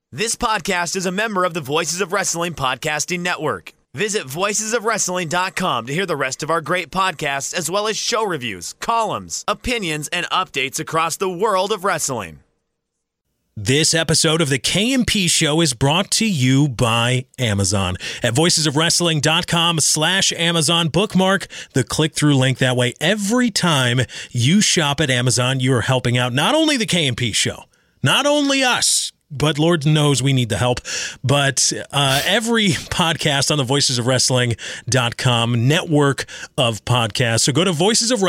This podcast is a member of the Voices of Wrestling Podcasting Network. Visit voicesofwrestling.com to hear the rest of our great podcasts, as well as show reviews, columns, opinions, and updates across the world of wrestling. This episode of the K&P Show is brought to you by Amazon. At voicesofwrestling.com/Amazon, bookmark the click-through link. That way, every time you shop at Amazon, you are helping out not only the K&P Show, not only us, but Lord knows we need the help, but every podcast on the voicesofwrestling.com network of podcasts. So go to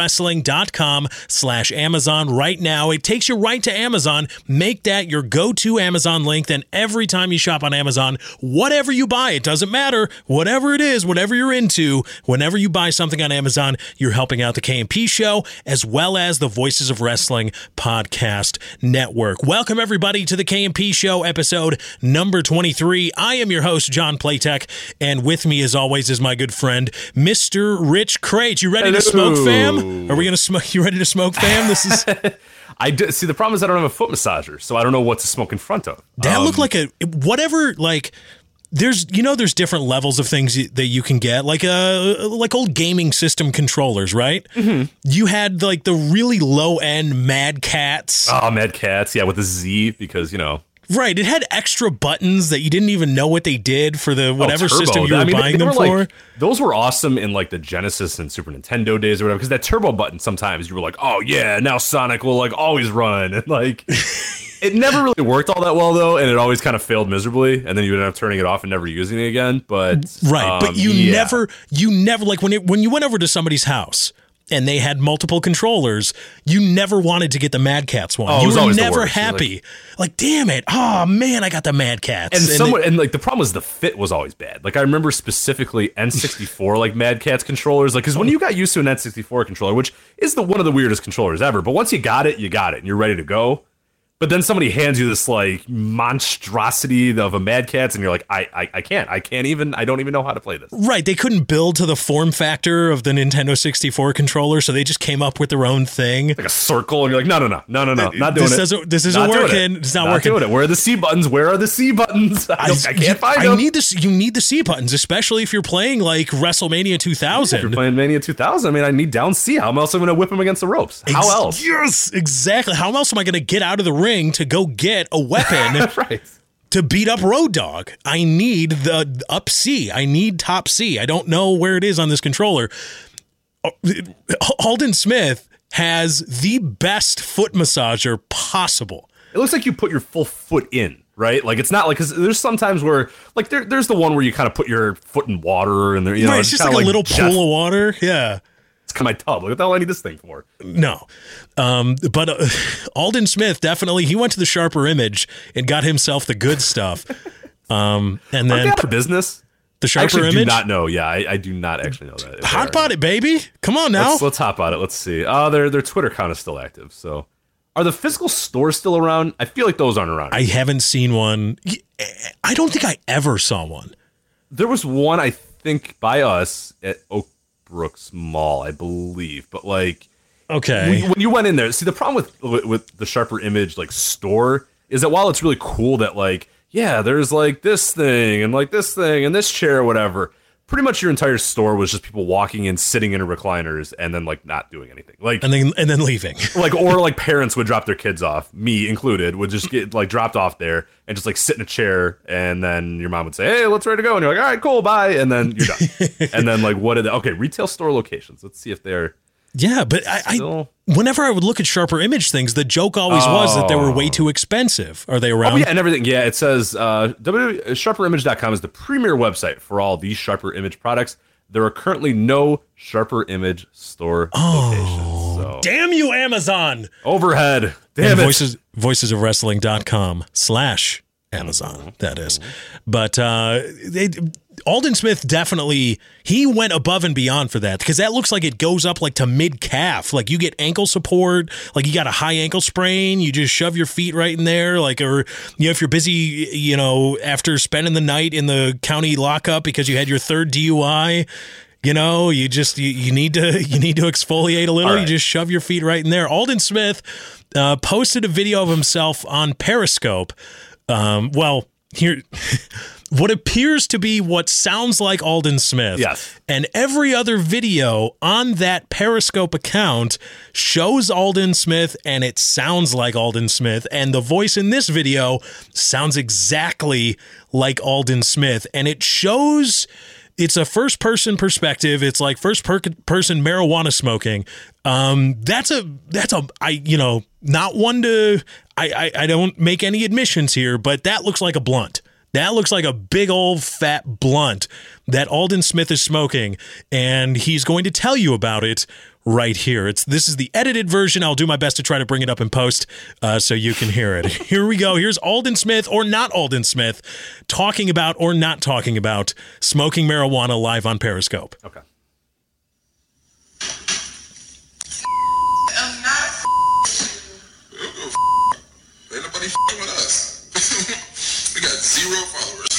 voicesofwrestling.com/Amazon right now. It takes you right to Amazon. Make that your go-to Amazon link. Then every time you shop on Amazon, whatever you buy, it doesn't matter. Whatever it is, whatever you're into, whenever you buy something on Amazon, you're helping out the K&P Show as well as the Voices of Wrestling podcast network. Welcome, everybody, to the K&P Show, episode number 23. I am your host, John Playtech, and with me, as always, is my good friend, Mr. Rich Crate. You ready to smoke, fam? Are we going to smoke? You ready to smoke, fam? This is... I do. See, the problem is I don't have a foot massager, so I don't know what to smoke in front of. That looked like a... Whatever, like... There's different levels of things that you can get, like old gaming system controllers, right? Mm-hmm. You had like the really low end Mad Catz. Oh, Mad Catz, yeah, with a Z, because, you know. Right, it had extra buttons that you didn't even know what they did for the whatever system you were buying them for. Like, those were awesome in like the Genesis and Super Nintendo days or whatever, because that turbo button sometimes you were like, oh yeah, now Sonic will like always run, and like it never really worked all that well though, and it always kind of failed miserably, and then you would end up turning it off and never using it again. But right, but you never like when you went over to somebody's house and they had multiple controllers, you never wanted to get the Mad Catz one. Oh, you were never happy. Like, damn it. Oh, man, I got the Mad Catz. And like the problem was the fit was always bad. Like, I remember specifically N64, like Mad Catz controllers. Like, because when you got used to an N64 controller, which is one of the weirdest controllers ever, but once you got it, and you're ready to go. But then somebody hands you this like monstrosity of a Mad Catz, and you're like, I don't even know how to play this. Right, they couldn't build to the form factor of the Nintendo 64 controller, so they just came up with their own thing, like a circle, and you're like, no, not doing it. This isn't working. It's not working. Doing it. Where are the C buttons? Where are the C buttons? I can't find them. You need the C buttons, especially if you're playing like WrestleMania 2000. If you're playing Mania 2000, I mean, I need down C. How else am I going to whip him against the ropes? How else? Yes, exactly. How else am I going to get out of the ring to go get a weapon right. to beat up Road Dogg? I need the up C. I need top C. I don't know where it is on this controller. Alden Smith has the best foot massager possible. It looks like you put your full foot in, right? Like, it's not like, because there's sometimes where, like, there's the one where you kind of put your foot in water, and there, you know, right, it's just like a little pool of water. Yeah. It's kind of my tub. What the hell I need this thing for? No. But Alden Smith, definitely, he went to the Sharper Image and got himself the good stuff. And then out of business. The Sharper Image? I do not know. Yeah, I do not actually know that. Hot pot it, baby. Come on now. Let's hop on it. Let's see. Their Twitter account is still active. So, are the physical stores still around? I feel like those aren't around. I haven't seen one. I don't think I ever saw one. There was one, I think, by us at Oak Brooks Mall, I believe, but like, okay, when you went in there, see, the problem with the Sharper Image like store is that while it's really cool that like, yeah, there's like this thing and like this thing and this chair or whatever, pretty much your entire store was just people walking in, sitting in recliners, and then like not doing anything, like, and then leaving, like, or like parents would drop their kids off, me included, would just get like dropped off there and just like sit in a chair, and then your mom would say, hey, let's ready to go, and you're like, all right, cool, bye, and then you're done. And then like, okay, retail store locations, let's see if they're but I whenever I would look at Sharper Image things, the joke always was that they were way too expensive. Are they around? Oh, yeah, and everything. Yeah, it says sharperimage.com is the premier website for all these Sharper Image products. There are currently no Sharper Image store locations. So. Damn you, Amazon! Overhead. Damn it. Voicesofwrestling.com/Amazon. That is. But Alden Smith definitely, he went above and beyond for that, because that looks like it goes up like to mid-calf. Like you get ankle support, like you got a high ankle sprain, you just shove your feet right in there, like, or, you know, if you're busy, you know, after spending the night in the county lockup because you had your third DUI, you know, you need to exfoliate a little, right. You just shove your feet right in there. Alden Smith posted a video of himself on Periscope Well, here, what appears to be what sounds like Alden Smith. Yes. And every other video on that Periscope account shows Alden Smith, and it sounds like Alden Smith. And the voice in this video sounds exactly like Alden Smith. And it shows... It's a first-person perspective. It's like first-person marijuana smoking. Not one to. I don't make any admissions here, but that looks like a blunt. That looks like a big old fat blunt that Alden Smith is smoking, and he's going to tell you about it right here. This is the edited version. I'll do my best to try to bring it up in post so you can hear it. Here we go. Here's Alden Smith, or not Alden Smith, talking about or not talking about smoking marijuana live on Periscope. Okay. I'm not ain't nobody with us. We got 0 followers.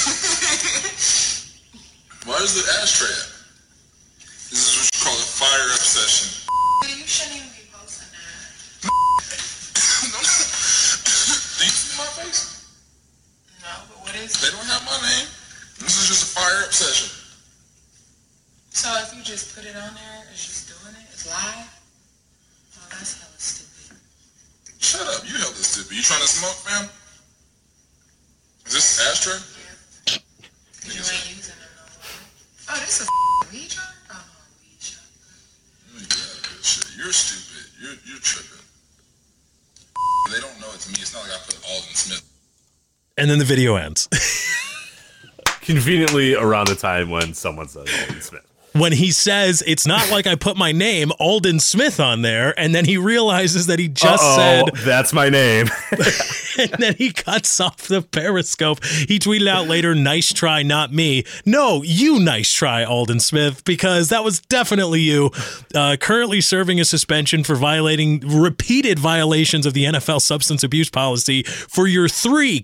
Where's the ashtray at? This is what you call a fire up session. You shouldn't even be posting that. Do you see my face? No, but what is it? They don't have my name. This is just a fire up session. So if you just put it on there, it's just doing it? It's live? Oh, that's hella stupid. Shut up. You hella stupid. You trying to smoke, fam? Is this ashtray? Yeah. You ain't using it no more. Oh, this is a weed jar? Oh, weed jar. Shit, you're stupid. You're tripping. They don't know it's me. It's not like I put Alden Smith. And then the video ends. Conveniently around the time when someone says Alden Smith. When he says, it's not like I put my name, Alden Smith, on there, and then he realizes that he just said... that's my name. And then he cuts off the Periscope. He tweeted out later, nice try, not me. No, you nice try, Alden Smith, because that was definitely you. Currently serving a suspension for repeated violations of the NFL substance abuse policy for your 3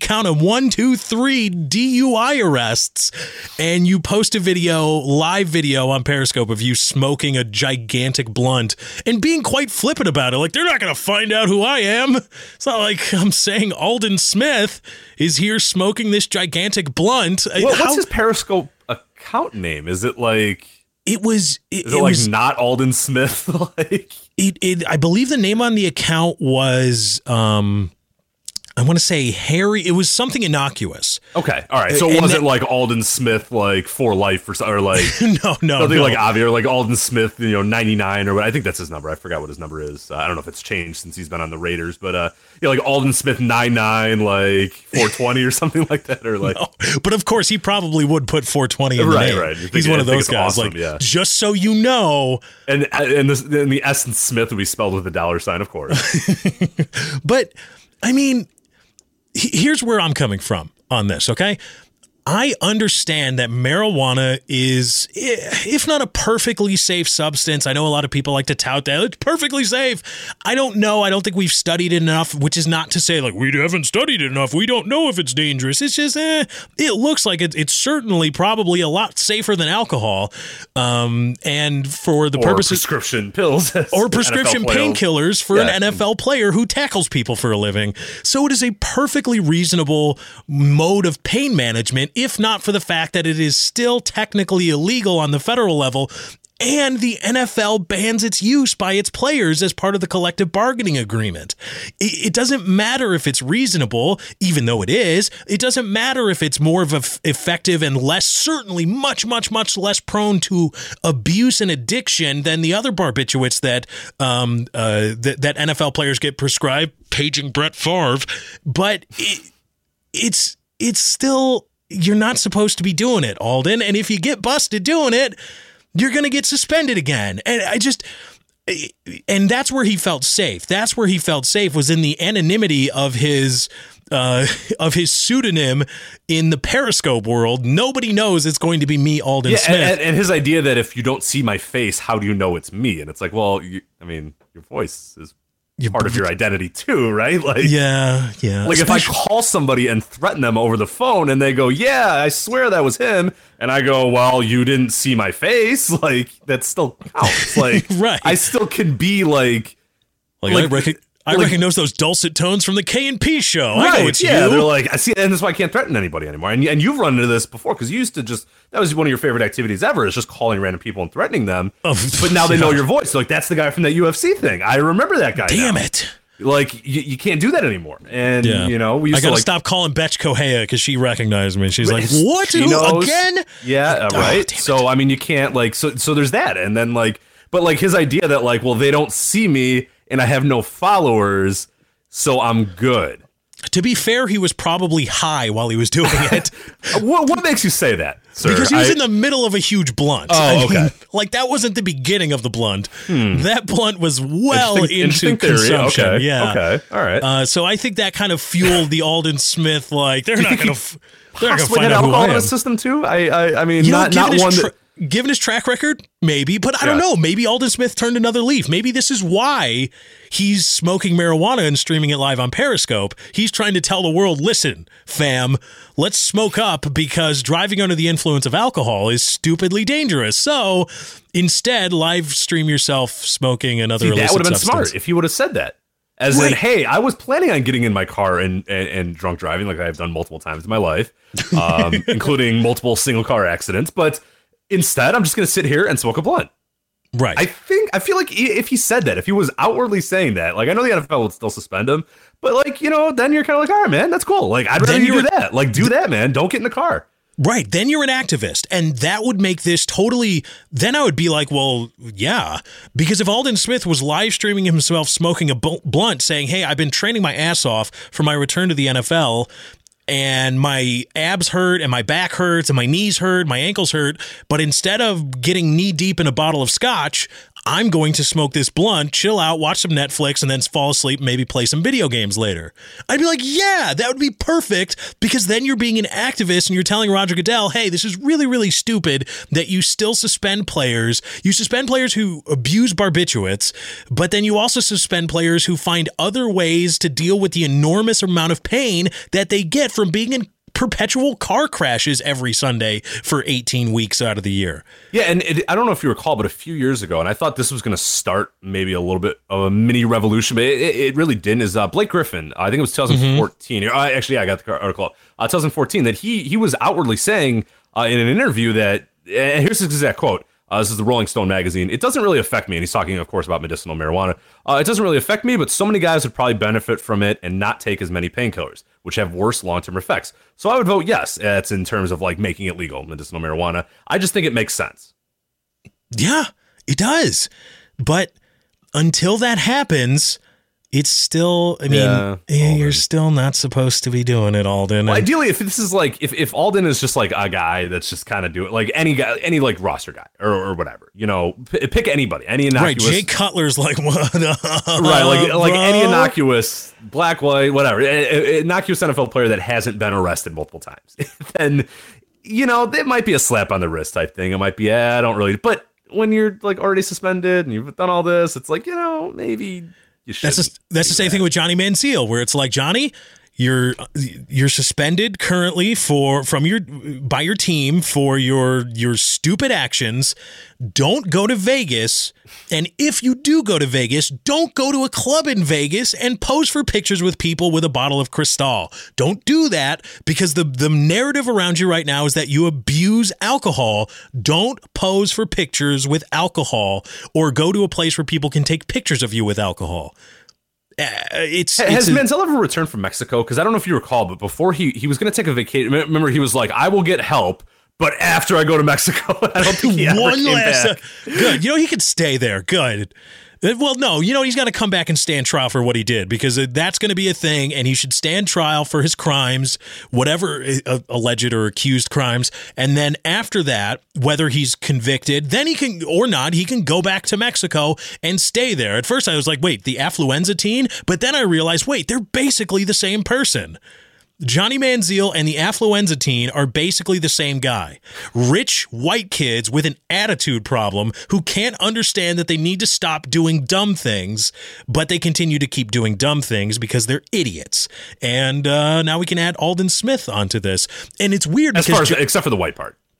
DUI arrests. And you post a live video on Periscope of you smoking a gigantic blunt and being quite flippant about it. Like, they're not going to find out who I am. It's not like I'm saying Alden Smith is here smoking this gigantic blunt. What's his Periscope account name? Is it like... It was not Alden Smith? I believe the name on the account was... I want to say Harry. It was something innocuous. Okay, all right. So it wasn't like Alden Smith, like for life, or like no, like Avi, or like Alden Smith, 99 or what. I think that's his number. I forgot what his number is. I don't know if it's changed since he's been on the Raiders, but like Alden Smith 99, like 420 or something like that, or like. No. But of course, he probably would put 420 in the name. Right. He's one of those guys. Awesome, like, just so you know, and the S and Smith would be spelled with a $, of course. But I mean. Here's where I'm coming from on this, okay? I understand that marijuana is, if not a perfectly safe substance, I know a lot of people like to tout that it's perfectly safe. I don't know. I don't think we've studied it enough, which is not to say like we haven't studied it enough. We don't know if it's dangerous. It's just, it looks like it's certainly probably a lot safer than alcohol. And for the purposes prescription pills or prescription painkillers for an NFL player who tackles people for a living. So it is a perfectly reasonable mode of pain management, if not for the fact that it is still technically illegal on the federal level, and the NFL bans its use by its players as part of the collective bargaining agreement. It doesn't matter if it's reasonable, even though it is. It doesn't matter if it's more of effective and certainly much, much, much less prone to abuse and addiction than the other barbiturates that NFL players get prescribed, paging Brett Favre. But it's still... You're not supposed to be doing it, Alden. And if you get busted doing it, you're going to get suspended again. And that's where he felt safe. That's where he felt safe, was in the anonymity of his pseudonym in the Periscope world. Nobody knows it's going to be me, Alden Smith. And his idea that if you don't see my face, how do you know it's me? And it's like, well, your voice is part of your identity too, right? Like, yeah. Like if I call somebody and threaten them over the phone and they go, yeah, I swear that was him. And I go, well, you didn't see my face. Like, that still counts. Like, right. I still can be like I recognize those dulcet tones from the K&P show. Right, I know it's yeah, you. they're like, I see, and that's why I can't threaten anybody anymore. And you've run into this before, because you used to that was one of your favorite activities ever, is just calling random people and threatening them. But now they know your voice. Like, that's the guy from that UFC thing. I remember that guy. Damn now. it. Like, you can't do that anymore. And, we used I gotta to stop calling Betch Kohea because she recognized me. She's like, what? She Who, knows. again? Yeah, right. So, I mean, you can't, like, so there's that. And then, like, but, like, his idea that, like, well, they don't see me and I have no followers, so I'm good. To be fair, he was probably high while he was doing it. What makes you say that, sir? Because he was in the middle of a huge blunt. Oh, okay. Like, that wasn't the beginning of the blunt. That blunt was well into interesting consumption. Theory. Okay. Yeah. Okay. All right. So I think that kind of fueled the Alden Smith, like, they're not going to find had out who alcohol I in am. his system, too? I mean, not one that... Given his track record, maybe, but I don't know. Maybe Alden Smith turned another leaf. Maybe this is why he's smoking marijuana and streaming it live on Periscope. He's trying to tell the world, listen, fam, let's smoke up because driving under the influence of alcohol is stupidly dangerous. So instead, live stream yourself smoking another illicit that would have been substance. smart if he would have said that. As in, hey, I was planning on getting in my car and drunk driving, like I've done multiple times in my life, including multiple single car accidents, but... Instead, I'm just going to sit here and smoke a blunt. Right. I feel like if he said that, if he was outwardly saying that, like, I know the NFL would still suspend him, but, like, then you're kind of like, all right, man, that's cool. Like, I'd rather you do that. Like, do that, man. Don't get in the car. Right. Then you're an activist. And that would make this totally, then I would be like, well, yeah. Because if Alden Smith was live streaming himself smoking a blunt saying, hey, I've been training my ass off for my return to the NFL, and my abs hurt and my back hurts and my knees hurt, my ankles hurt. But instead of getting knee deep in a bottle of scotch, I'm going to smoke this blunt, chill out, watch some Netflix, and then fall asleep and maybe play some video games later. I'd be like, yeah, that would be perfect, because then you're being an activist and you're telling Roger Goodell, hey, this is really, really stupid that you still suspend players. You suspend players who abuse barbiturates, but then you also suspend players who find other ways to deal with the enormous amount of pain that they get from being in perpetual car crashes every Sunday for 18 weeks out of the year. Yeah, and I don't know if you recall, but a few years ago, and I thought this was going to start maybe a little bit of a mini revolution, but it really didn't, is Blake Griffin, I think it was 2014. Actually, I got the article up. 2014, that he was outwardly saying in an interview that, and here's his exact quote, this is the Rolling Stone magazine, it doesn't really affect me, and he's talking, of course, about medicinal marijuana. It doesn't really affect me, but so many guys would probably benefit from it and not take as many painkillers, which have worse long-term effects. So I would vote yes. That's in terms of, like, making it legal, medicinal marijuana. I just think it makes sense. Yeah, it does. But until that happens, it's still, I mean, you're still not supposed to be doing it, Alden. Well, ideally, if this is like, if Alden is just like a guy that's just kind of doing, like any guy, any like roster guy or whatever, pick anybody, any innocuous. Right, Jay Cutler's like, what? Right, like any innocuous, black, white, whatever, innocuous NFL player that hasn't been arrested multiple times. Then, it might be a slap on the wrist type thing. It might be, I don't really, but when you're like already suspended and you've done all this, it's like, maybe... That's the same thing with Johnny Manziel, where it's like, Johnny, you're suspended currently by your team for your stupid actions. Don't go to Vegas, and if you do go to Vegas, don't go to a club in Vegas and pose for pictures with people with a bottle of Cristal. Don't do that, because the narrative around you right now is that you abuse alcohol. Don't pose for pictures with alcohol or go to a place where people can take pictures of you with alcohol. Has Manziel ever returned from Mexico? Because I don't know if you recall, but before he was going to take a vacation. Remember, he was like, I will get help, but after I go to Mexico. I don't think he ever came back. Good. He could stay there. Good. Well, no, he's got to come back and stand trial for what he did, because that's going to be a thing, and he should stand trial for his crimes, whatever alleged or accused crimes. And then after that, whether he's convicted, then he can, or not, he can go back to Mexico and stay there. At first I was like, wait, the affluenza teen? But then I realized, wait, they're basically the same person. Johnny Manziel and the affluenza teen are basically the same guy. Rich white kids with an attitude problem who can't understand that they need to stop doing dumb things, but they continue to keep doing dumb things because they're idiots. And now we can add Alden Smith onto this. And it's weird, except for the white part.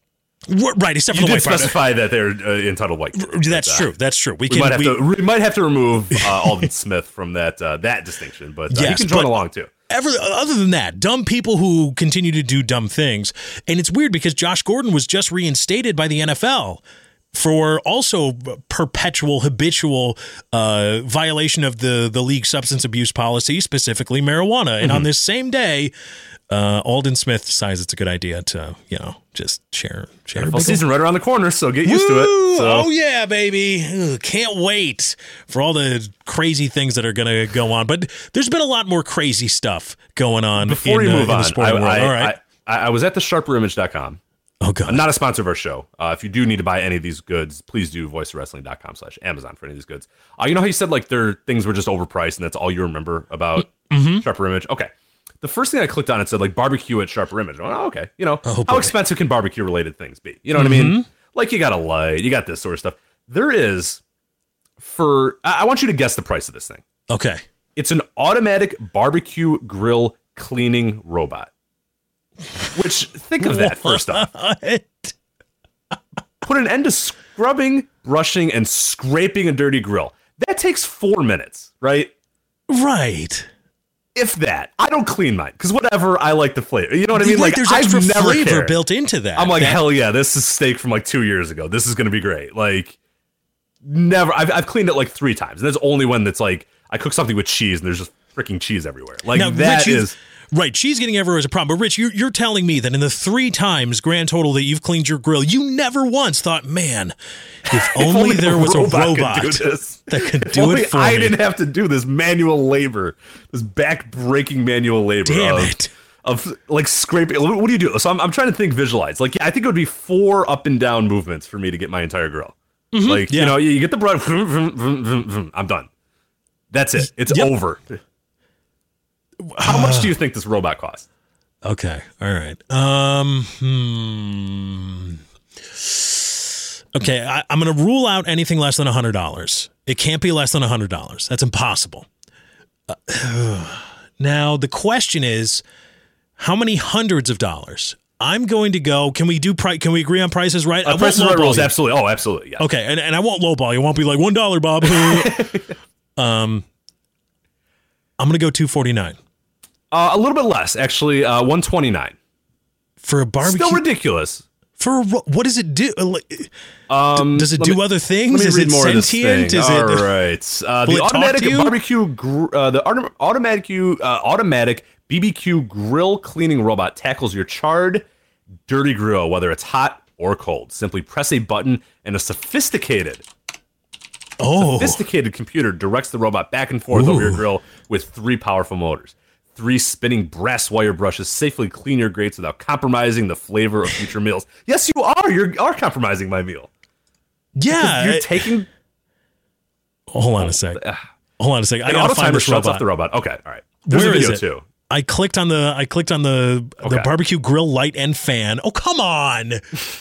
Right, except for You the did white part. specify that they're entitled white. That's true. That's true. We might have to remove Alden Smith from that distinction, but he Yes, can join but- along too. Other than that, dumb people who continue to do dumb things. And it's weird because Josh Gordon was just reinstated by the NFL for also perpetual, habitual violation of the league substance abuse policy, specifically marijuana. And on this same day, Alden Smith decides it's a good idea to, just share. NFL season right around the corner, so get used to it. So. Oh, yeah, baby. Ugh, can't wait for all the crazy things that are going to go on. But there's been a lot more crazy stuff going on Before you move in on, the sporting world. All right. I was at the sharperimage.com. Oh, God. I'm not a sponsor of our show. If you do need to buy any of these goods, please do voiceofwrestling.com/Amazon for any of these goods. You know how you said like their things were just overpriced and that's all you remember about Sharper Image? Okay. The first thing I clicked on, it said like barbecue at Sharper Image. I went, okay. How expensive can barbecue related things be? You know what I mean? Like you got a light, you got this sort of stuff. There is I want you to guess the price of this thing. Okay. It's an automatic barbecue grill cleaning robot. Which, think of that first off. Put an end to scrubbing, brushing, and scraping a dirty grill. That takes 4 minutes, right? Right. If that. I don't clean mine, because whatever, I like the flavor. You know what I mean? Like there's I've extra never flavor cared. built into that. I'm like, hell yeah, this is steak from like 2 years ago. This is going to be great. Like, never. I've cleaned it like 3 times. And that's only when it's like, I cook something with cheese and there's just freaking cheese everywhere. Like, now, that Rich, is... Right, cheese getting everywhere is a problem. But Rich, you're telling me that in the 3 times grand total that you've cleaned your grill, you never once thought, man, if only there was a robot that could do it for me. I didn't have to do this manual labor, this back-breaking manual labor. Damn it. Of like scraping. What do you do? So I'm trying to visualize. Like, yeah, I think it would be 4 up and down movements for me to get my entire grill. Like, you get the bread, I'm done. That's it. It's over. How much do you think this robot costs? Okay. All right. Okay. I'm going to rule out anything less than $100. It can't be less than $100. That's impossible. Now, the question is, how many hundreds of dollars? I'm going to go. Can we agree on prices right? Prices right rules. Absolutely. Oh, absolutely. Yeah. Okay. And I won't lowball you. Won't be like $1, Bob. I'm going to go $249. A little bit less, actually. $129 for a barbecue. Still ridiculous. What does it do? Does it do other things? Let me read more sentient? of this thing. All right. The automatic barbecue, automatic BBQ grill cleaning robot tackles your charred, dirty grill, whether it's hot or cold. Simply press a button, and a sophisticated computer directs the robot back and forth over your grill with 3 powerful motors. 3 spinning brass wire brushes safely clean your grates without compromising the flavor of future meals. Yes, you are. You are compromising my meal. Yeah. You're taking... Hold on a sec. I gotta find this shuts robot. off the robot. Okay, all right. There's Where a video is it? too. I clicked on the barbecue grill light and fan. Oh, come on.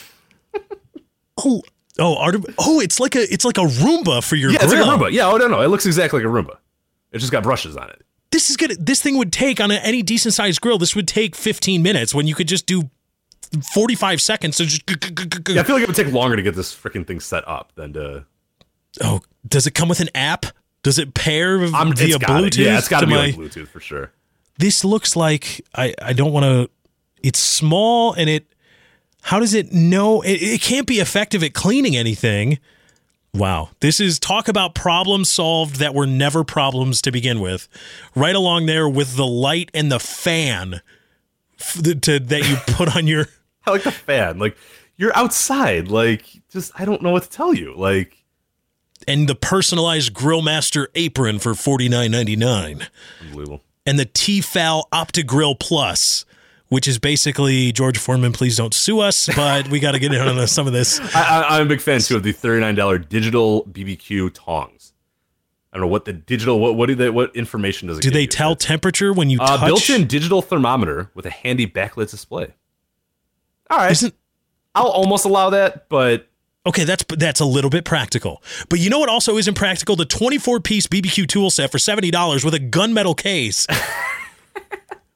It's like a Roomba for your grill. Yeah, it's like a Roomba. Yeah, no. It looks exactly like a Roomba. It just got brushes on it. This is good. This thing would take on any decent sized grill. This would take 15 minutes when you could just do 45 seconds. So just I feel like it would take longer to get this freaking thing set up than to. Oh, does it come with an app? Does it pair via Bluetooth? Yeah, it's got to be like Bluetooth for sure. This looks like I don't want to. It's small and it. How does it know? It can't be effective at cleaning anything. Wow. This is talk about problems solved that were never problems to begin with. Right along there with the light and the fan that you put on your... I like the fan. Like, you're outside. Like, just, I don't know what to tell you. Like... And the personalized Grillmaster apron for $49.99. Unbelievable. And the Tefal OptiGrill Plus, which is basically, George Foreman, please don't sue us, but we got to get in on some of this. I'm a big fan, too, of the $39 digital BBQ tongs. I don't know what the digital, what information does it do give they you? tell temperature when you touch? Built-in digital thermometer with a handy backlit display. All right. I'll almost allow that, but... Okay, that's a little bit practical. But you know what also isn't practical? The 24-piece BBQ tool set for $70 with a gunmetal case.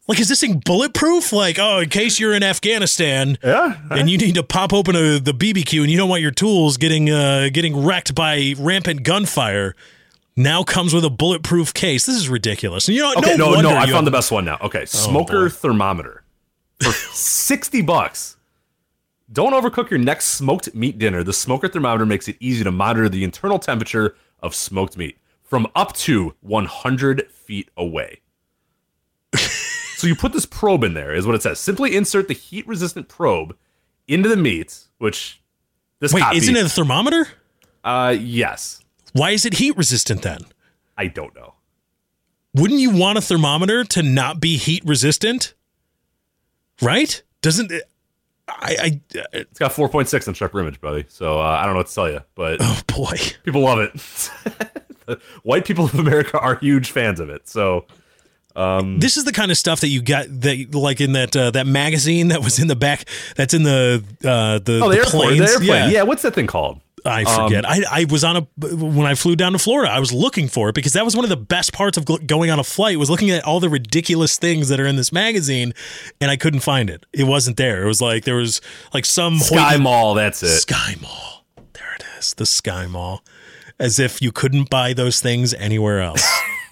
Like, is this thing bulletproof? Like, oh, in case you're in Afghanistan and you need to pop open the BBQ and you don't want your tools getting wrecked by rampant gunfire, now comes with a bulletproof case. This is ridiculous. You know, okay, no, I found the best one now. Okay, smoker thermometer for $60. Don't overcook your next smoked meat dinner. The smoker thermometer makes it easy to monitor the internal temperature of smoked meat from up to 100 feet away. So you put this probe in there, is what it says. Simply insert the heat-resistant probe into the meat, which this copy... isn't it a thermometer? Yes. Why is it heat-resistant then? I don't know. Wouldn't you want a thermometer to not be heat-resistant? Right? Doesn't it... It's got 4.6 on Sharper Image, buddy. So I don't know what to tell you, but oh boy, people love it. White people of America are huge fans of it. So this is the kind of stuff that you got that like in that magazine that was in the back. That's in the airplane. The airplane. Yeah, what's that thing called? I forget. I was when I flew down to Florida, I was looking for it because that was one of the best parts of going on a flight was looking at all the ridiculous things that are in this magazine, and I couldn't find it. It wasn't there. It was like there was like some Sky Mall. That's it. Sky Mall. There it is. The Sky Mall. As if you couldn't buy those things anywhere else.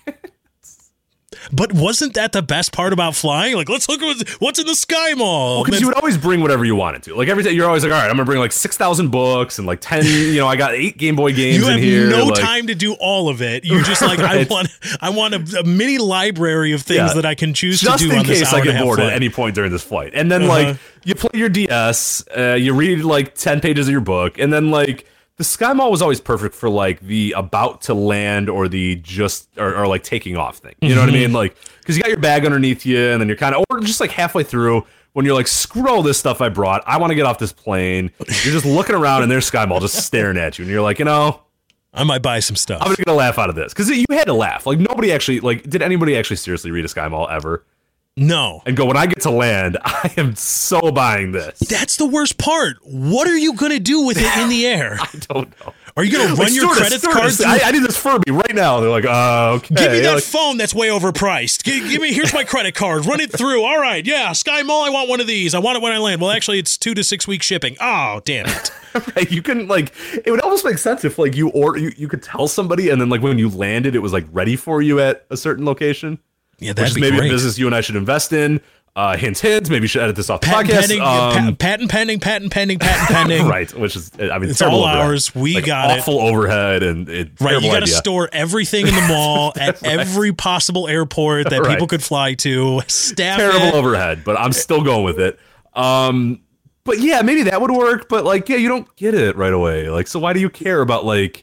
But wasn't that the best part about flying? Like, let's look at what's in the Sky Mall. Because you would always bring whatever you wanted to. Like, every day, you're always like, all right, I'm going to bring like 6,000 books and like 10, I got 8 Game Boy games in here. You have no time to do all of it. You're just like, I want a mini library of things that I can choose to do on this hour and a half flight. Just in case I get bored at any point during this flight. And then, like, you play your DS, you read like 10 pages of your book, and then, like, the Sky Mall was always perfect for like the about to land or the just or like taking off thing. You know what I mean? Like, because you got your bag underneath you, and then you're kind of or just like halfway through when you're like, screw all this stuff I brought. I want to get off this plane. You're just looking around, and there's Sky Mall just staring at you, and you're like, I might buy some stuff. I'm gonna get a laugh out of this because you had to laugh. Like nobody actually did anybody actually seriously read a Sky Mall ever? No. And go, when I get to land, I am so buying this. That's the worst part. What are you going to do with it in the air? I don't know. Are you going to run your credit card through? I need this Furby right now. They're like, okay. Give me that phone that's way overpriced. Give me, here's my credit card. Run it through. All right. Yeah. Sky Mall, I want one of these. I want it when I land. Well, actually, it's 2 to 6 week shipping. Oh, damn it. Right. You can it would almost make sense if like you could tell somebody and then like when you landed, it was like ready for you at a certain location. Yeah, that'd be maybe great. A business you and I should invest in. Hints. Maybe you should edit this off the podcast. Patent pending. Right, which is, it's all ours. We like got awful overhead and right. You got to store everything in the mall at every possible airport that people could fly to. Terrible overhead, but I'm still going with it. But yeah, maybe that would work. But like, yeah, you don't get it right away. Like, so why do you care about like?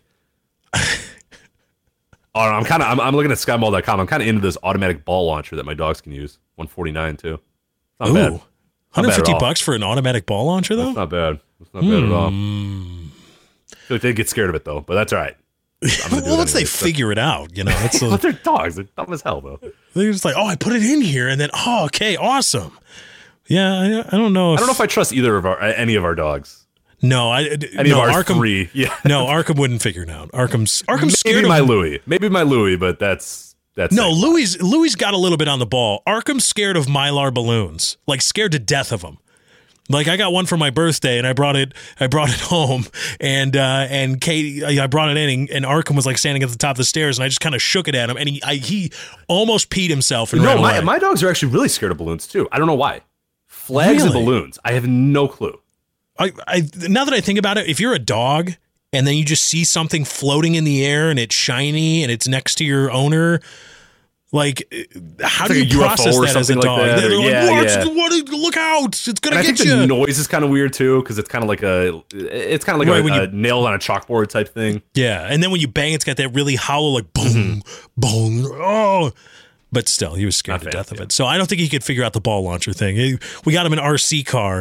I'm looking at skymall.com. I'm kind of into this automatic ball launcher that my dogs can use. $149 too. Not bad. $150 for an automatic ball launcher though? That's not bad. It's not bad at all. I feel like they'd get scared of it though, but that's all right. Well, once they figure it out, but they're dogs. They're dumb as hell though. They're just like, oh, I put it in here, and then okay, awesome. Yeah, I don't know. I don't know if I trust any of our dogs. No, Arkham, 3. Yeah. No, Arkham wouldn't figure it out. Arkham's scared of Maybe my Louis, but that's no. Louis got a little bit on the ball. Arkham's scared of Mylar balloons, like scared to death of them. Like I got one for my birthday, and I brought it home, and Katie, I brought it in, and Arkham was like standing at the top of the stairs, and I just kind of shook it at him, and he almost peed himself. And ran away. My dogs are actually really scared of balloons too. I don't know why. Flags and balloons. I have no clue. Now that I think about it, if you're a dog and then you just see something floating in the air and it's shiny and it's next to your owner, like how do you process that as a dog? Like that, look out! It's gonna get you. I think the noise is kind of weird too because it's kind of like a nail on a chalkboard type thing. Yeah, and then when you bang, it's got that really hollow like boom, boom. Oh. But still, he was scared to death of it. So I don't think he could figure out the ball launcher thing. We got him an RC car,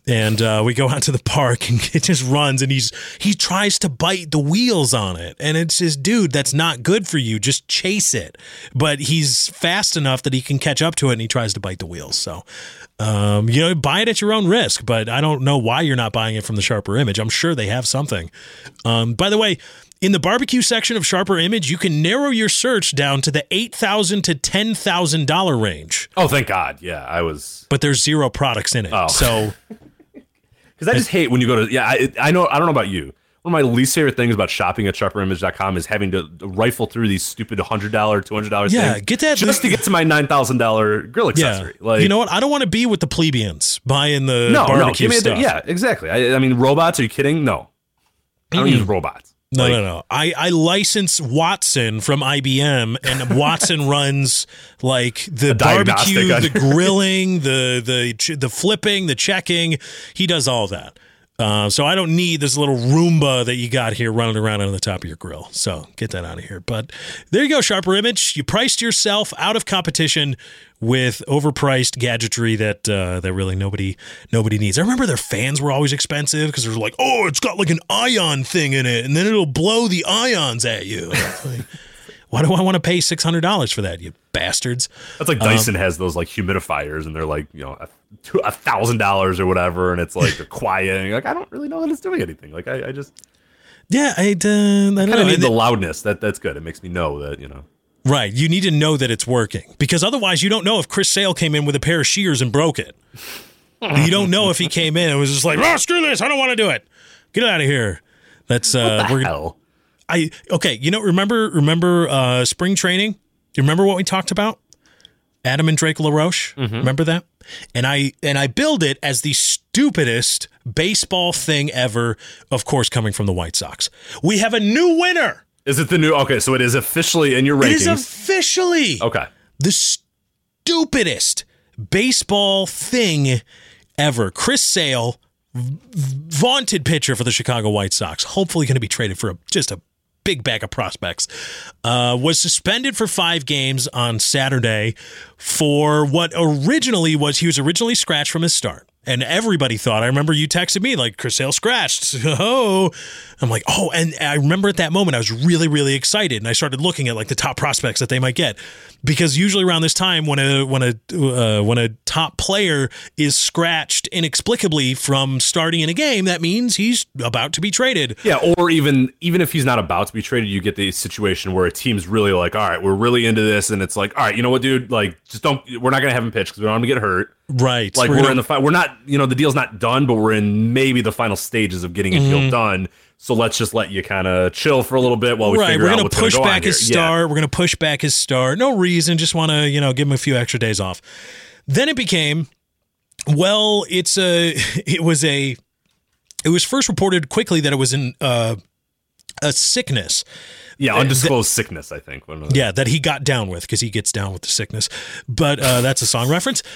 And we go out to the park, and it just runs, and he tries to bite the wheels on it. And it's just, dude, that's not good for you. Just chase it. But he's fast enough that he can catch up to it, and he tries to bite the wheels. So, buy it at your own risk. But I don't know why you're not buying it from the Sharper Image. I'm sure they have something. By the way, in the barbecue section of Sharper Image, you can narrow your search down to the $8,000 to $10,000 range. Oh, thank God. Yeah, I was. But there's 0 products in it. Oh. So. Because I just hate when you go to, I don't know about you. One of my least favorite things about shopping at sharperimage.com is having to rifle through these stupid $100, $200 things. Get that just to get to my $9,000 grill accessory. Yeah. You know what? I don't want to be with the plebeians buying the barbecue stuff. Yeah, exactly. I mean, robots, are you kidding? No. I don't use robots. No. I license Watson from IBM, and Watson runs like the barbecue, the grilling, the flipping, the checking. He does all that. So I don't need this little Roomba that you got here running around on the top of your grill. So get that out of here. But there you go, Sharper Image. You priced yourself out of competition with overpriced gadgetry that really nobody needs. I remember their fans were always expensive because they're like, oh, it's got like an ion thing in it, and then it'll blow the ions at you. Like, why do I want to pay $600 for that, you bastards? That's like Dyson has those like humidifiers, and they're like, $1,000 or whatever, and it's like they're quiet. And you're like, I don't really know that it's doing anything. Like I just I don't know. Need the loudness. That's good. It makes me know that Right. You need to know that it's working, because otherwise you don't know if Chris Sale came in with a pair of shears and broke it. You don't know if he came in and was just like, oh, screw this. I don't want to do it. Get out of here. That's what the hell? Remember spring training? Do you remember what we talked about? Adam and Drake LaRoche. Mm-hmm. Remember that? And I billed it as the stupidest baseball thing ever, of course, coming from the White Sox. We have a new winner. Is it the new? Okay, so it is officially in your rankings. It is officially the stupidest baseball thing ever. Chris Sale, vaunted pitcher for the Chicago White Sox, hopefully going to be traded for just a big bag of prospects, was suspended for 5 games on Saturday for what originally was, he was originally scratched from his start. And everybody thought, I remember you texted me like, Chris Sale scratched. Oh, I'm like, oh, and I remember at that moment I was really, really excited, and I started looking at like the top prospects that they might get, because usually around this time when a top player is scratched inexplicably from starting in a game, that means he's about to be traded. Yeah, or even if he's not about to be traded, you get the situation where a team's really like, all right, we're really into this, and it's like, all right, you know what, dude, like we're not gonna have him pitch because we don't want him to get hurt. Right. Like we're in the we're not, the deal's not done, but we're in maybe the final stages of getting a deal done. So let's just let you kind of chill for a little bit while we figure out what's going to go on here. We're going to push back his start. Yeah. We're going to push back his start. No reason. Just want to, give him a few extra days off. Then it became, well, it was first reported quickly that it was a sickness. Yeah, undisclosed sickness, I think. Yeah, that he got down with, because he gets down with the sickness. But that's a song reference.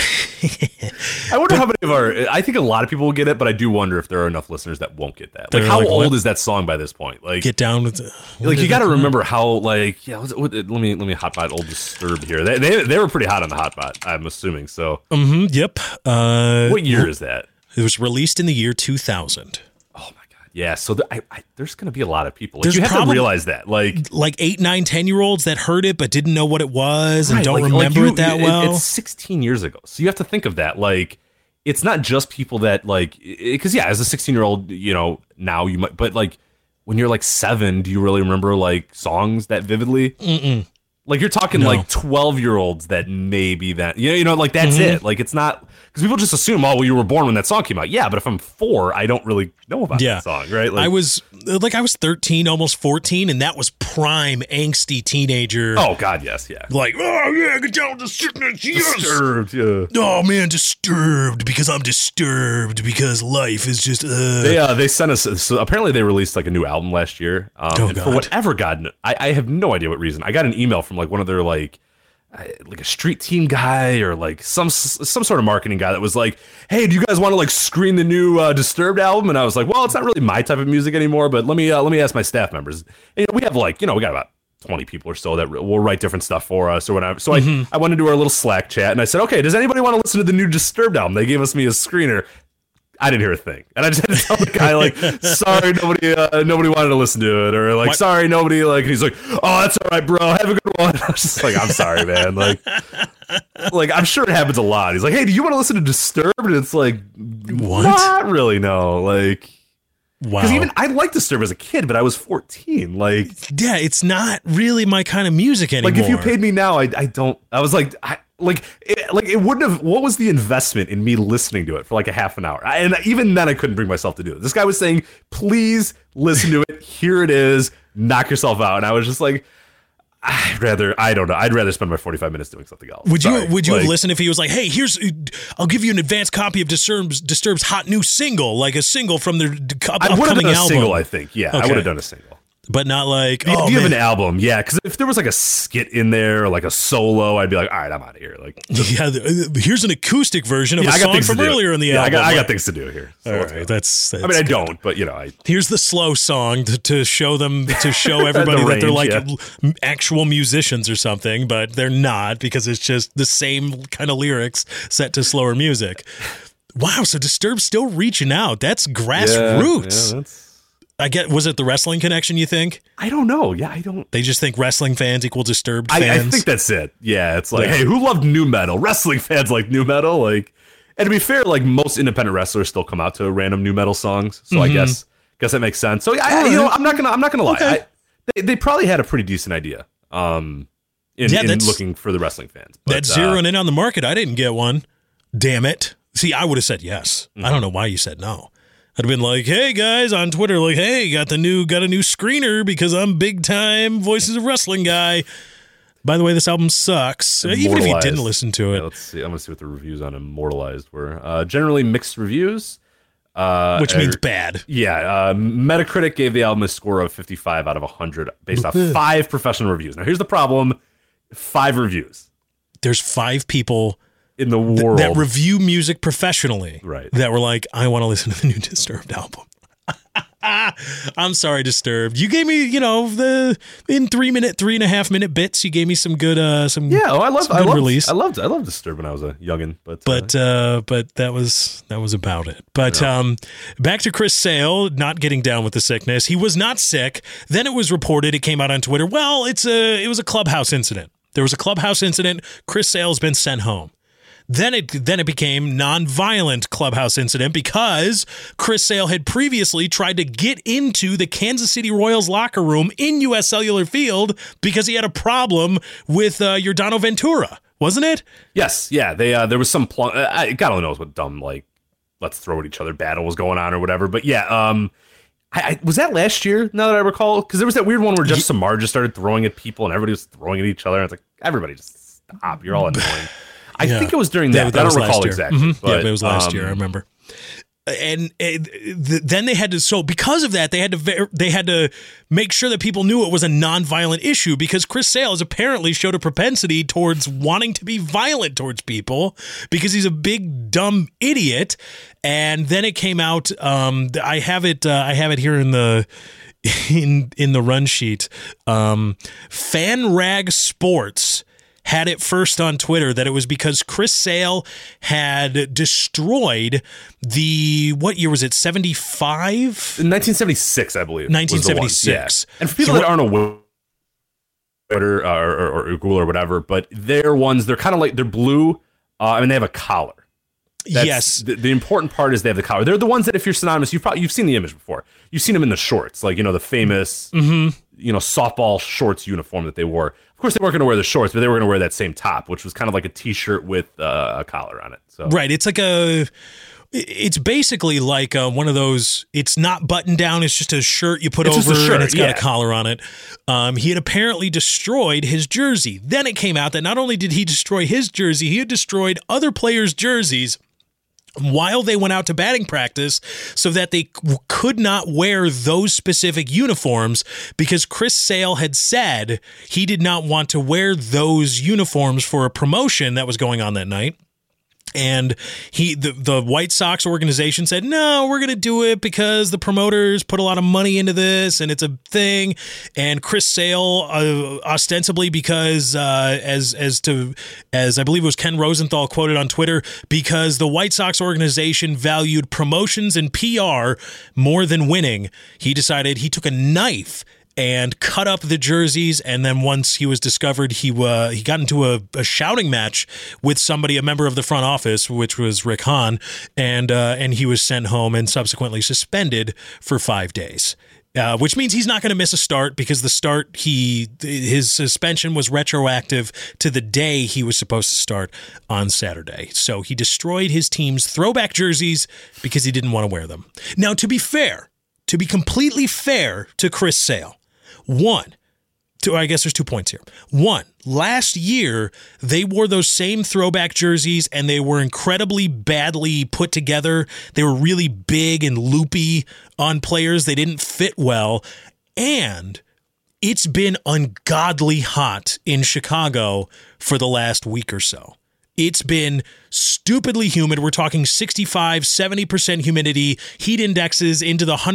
I wonder how many of I think a lot of people will get it, but I do wonder if there are enough listeners that won't get that. Like, how old is that song by this point? Like, get down with you got to remember how, like, let me hotbot Old Disturbed here. They were pretty hot on the hotbot, I'm assuming. So, yep. What year is that? It was released in the year 2000. Yeah, so there's going to be a lot of people. Like, you have to realize that. Like 8, 9, 10-year-olds that heard it but didn't know what it was and don't remember it that well. It's 16 years ago. So you have to think of that. Like, it's not just people that, like, because, yeah, as a 16-year-old, now you might, but, like, when you're, like, 7, do you really remember, like, songs that vividly? Mm-mm. Like, you're talking, like, 12-year-olds that maybe that, like, that's it. Like, it's not, because people just assume, oh, well, you were born when that song came out. Yeah, but if I'm 4, I don't really know about that song, right? Like, I was 13, almost 14, and that was prime angsty teenager. Oh, God, yes, yeah. Like, oh, yeah, get down with the sickness, yes. Disturbed, yeah. Oh, man, disturbed, because I'm disturbed, because life is just, They sent us, so apparently they released, like, a new album last year. And for whatever I have no idea what reason. I got an email from, like, one of their, like a street team guy or like some sort of marketing guy that was like, hey, do you guys want to like screen the new Disturbed album? And I was like, well, it's not really my type of music anymore, but let me ask my staff members. And, we have like, we got about 20 people or so that will write different stuff for us or whatever. So I went into our little Slack chat and I said, okay, does anybody want to listen to the new Disturbed album? They gave me a screener. I didn't hear a thing, and I just had to tell the guy like, "Sorry, nobody wanted to listen to it," or like, What? "Sorry, nobody." Like, he's like, "Oh, that's all right, bro. Have a good one." I was just like, "I'm sorry, man." Like I'm sure it happens a lot. He's like, "Hey, do you want to listen to Disturbed?" And it's like, What? Not really, no. Like, Wow. because even I liked Disturbed as a kid, but I was 14. Like, yeah, it's not really my kind of music anymore. like if you paid me now, I don't. I was like, it wouldn't have. What was the investment in me listening to it for like a half an hour? And even then, I couldn't bring myself to do it. This guy was saying, "Please listen to it. Here it is. Knock yourself out." And I was just like, I don't know. I'd rather spend my 45 minutes doing something else. Would you Like, have listened if he was like, "Hey, I'll give you an advanced copy of Disturbed's hot new single, like a single from their I would have upcoming done a album"? single, I think. Yeah, I Okay. would have done a single. But not like, If oh you have man, an album, yeah, because if there was like a skit in there or like a solo, I'd be like, all right, I'm out of here. Like, yeah, here's an acoustic version of a I got song things to from do. earlier in the Yeah, album. I got things to do here. So All let's right, go. that's I mean, I good. don't, but Here's the slow song to show everybody that they're like range, actual musicians or something, but they're not because it's just the same kind of lyrics set to slower music. Wow, so Disturbed still reaching out. That's grassroots. Yeah, that's. Was it the wrestling connection, you think? I don't know. Yeah, I don't. They just think wrestling fans equal Disturbed fans? I think that's it. Yeah, it's like, Yeah. hey, who loved new metal? Wrestling fans like new metal. Like, and to be fair, like most independent wrestlers still come out to random new metal songs. So I guess that makes sense. So I'm not gonna lie. Okay. They probably had a pretty decent idea. In looking for the wrestling fans. But, That's zeroing in on the market. I didn't get one. Damn it. See, I would have said yes. I don't know why you said no. I'd have been like, hey guys on Twitter, like, hey, got a new screener because I'm big time Voices of Wrestling guy. By the way, this album sucks. Even if you Immortalized. didn't listen to it. Yeah, let's see. I'm gonna see what the reviews on Immortalized were. Generally mixed reviews. Which means bad. Yeah, Metacritic gave the album a score of 55 out of 100 based off 5 professional reviews. Now, here's the problem: 5 reviews There's 5 people in the world that review music professionally, Right. that were like, I want to listen to the new Disturbed album. I'm sorry, Disturbed. You gave me, in 3.5 minute bits, you gave me some good, I loved release. I loved Disturbed when I was a youngin', but that was about it. But back to Chris Sale not getting down with the sickness. He was not sick. Then it was reported. It came out on Twitter. Well, it was a clubhouse incident. There was a clubhouse incident. Chris Sale's been sent home. Then it became non-violent clubhouse incident because Chris Sale had previously tried to get into the Kansas City Royals locker room in U.S. Cellular Field because he had a problem with Yordano Ventura, wasn't it? yes, yeah, there was some God only knows what dumb like let's throw at each other battle was going on or whatever. But yeah, I was that last year. Now that I recall, because there was that weird one where Jeff Samar just started throwing at people and everybody was throwing at each other. And it's like, everybody just stop. You're all annoying. I think it was during that. I don't recall exactly. But, it was last year. I remember. And then they had to. So because of that, they had to make sure that people knew it was a non-violent issue because Chris Sale has apparently showed a propensity towards wanting to be violent towards people because he's a big dumb idiot. And then it came out. I have it here in the run sheet. FanRag Sports had it first on Twitter that it was because Chris Sale had destroyed what year was it, 75? 1976, I believe. 1976. Yeah. And for people that aren't aware, Twitter or Google or whatever, but they're kind of like, they're blue, and they have a collar. Yes. The important part is they have the collar. They're the ones that if you're synonymous, you've seen the image before. You've seen them in the shorts, like, the famous, softball shorts uniform that they wore. Of course, they weren't going to wear the shorts, but they were going to wear that same top, which was kind of like a t-shirt with a collar on it. So right. It's basically like one of those, it's not buttoned down. It's just a shirt you put over and it's got a collar on it. He had apparently destroyed his jersey. Then it came out that not only did he destroy his jersey, he had destroyed other players' jerseys while they went out to batting practice so that they could not wear those specific uniforms because Chris Sale had said he did not want to wear those uniforms for a promotion that was going on that night. And the White Sox organization said, no, we're going to do it because the promoters put a lot of money into this and it's a thing. And Chris Sale, ostensibly because, as I believe it was Ken Rosenthal quoted on Twitter, because the White Sox organization valued promotions and PR more than winning, he decided he took a knife and cut up the jerseys, and then once he was discovered, he got into a shouting match with somebody, a member of the front office, which was Rick Hahn, and he was sent home and subsequently suspended for 5 days. Which means he's not going to miss a start because his suspension was retroactive to the day he was supposed to start on Saturday. So he destroyed his team's throwback jerseys because he didn't want to wear them. Now, to be completely fair to Chris Sale, I guess there's 2 points here. One, last year, they wore those same throwback jerseys and they were incredibly badly put together. They were really big and loopy on players. They didn't fit well. And it's been ungodly hot in Chicago for the last week or so. It's been stupidly humid. We're talking 65, 70% humidity, heat indexes into the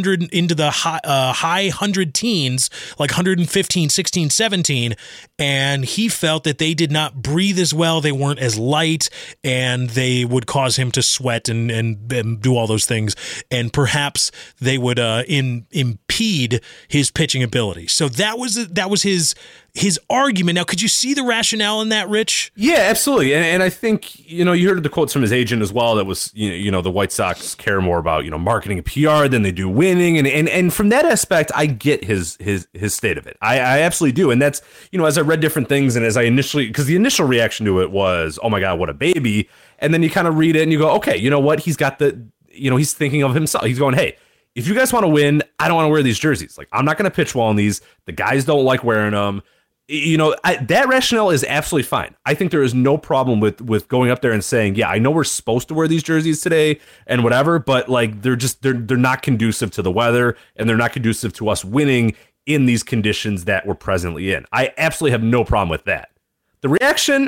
high 100 teens, like 115, 16, 17. And he felt that they did not breathe as well. They weren't as light, and they would cause him to sweat and do all those things. And perhaps they would impede his pitching ability. So that was his argument. Now, could you see the rationale in that, Rich? Yeah, absolutely. And I think, you heard the quotes from his agent as well. That was, the White Sox care more about, marketing and PR than they do winning. And from that aspect, I get his state of it. I absolutely do. And that's, as I read different things and as I because the initial reaction to it was, oh my God, what a baby. And then you kind of read it and you go, okay, you know what? He's got he's thinking of himself. He's going, hey, if you guys want to win, I don't want to wear these jerseys. Like, I'm not going to pitch well in these. The guys don't like wearing them. That rationale is absolutely fine. I think there is no problem with going up there and saying, yeah, I know we're supposed to wear these jerseys today and whatever, but like they're not conducive to the weather and they're not conducive to us winning in these conditions that we're presently in. I absolutely have no problem with that. The reaction,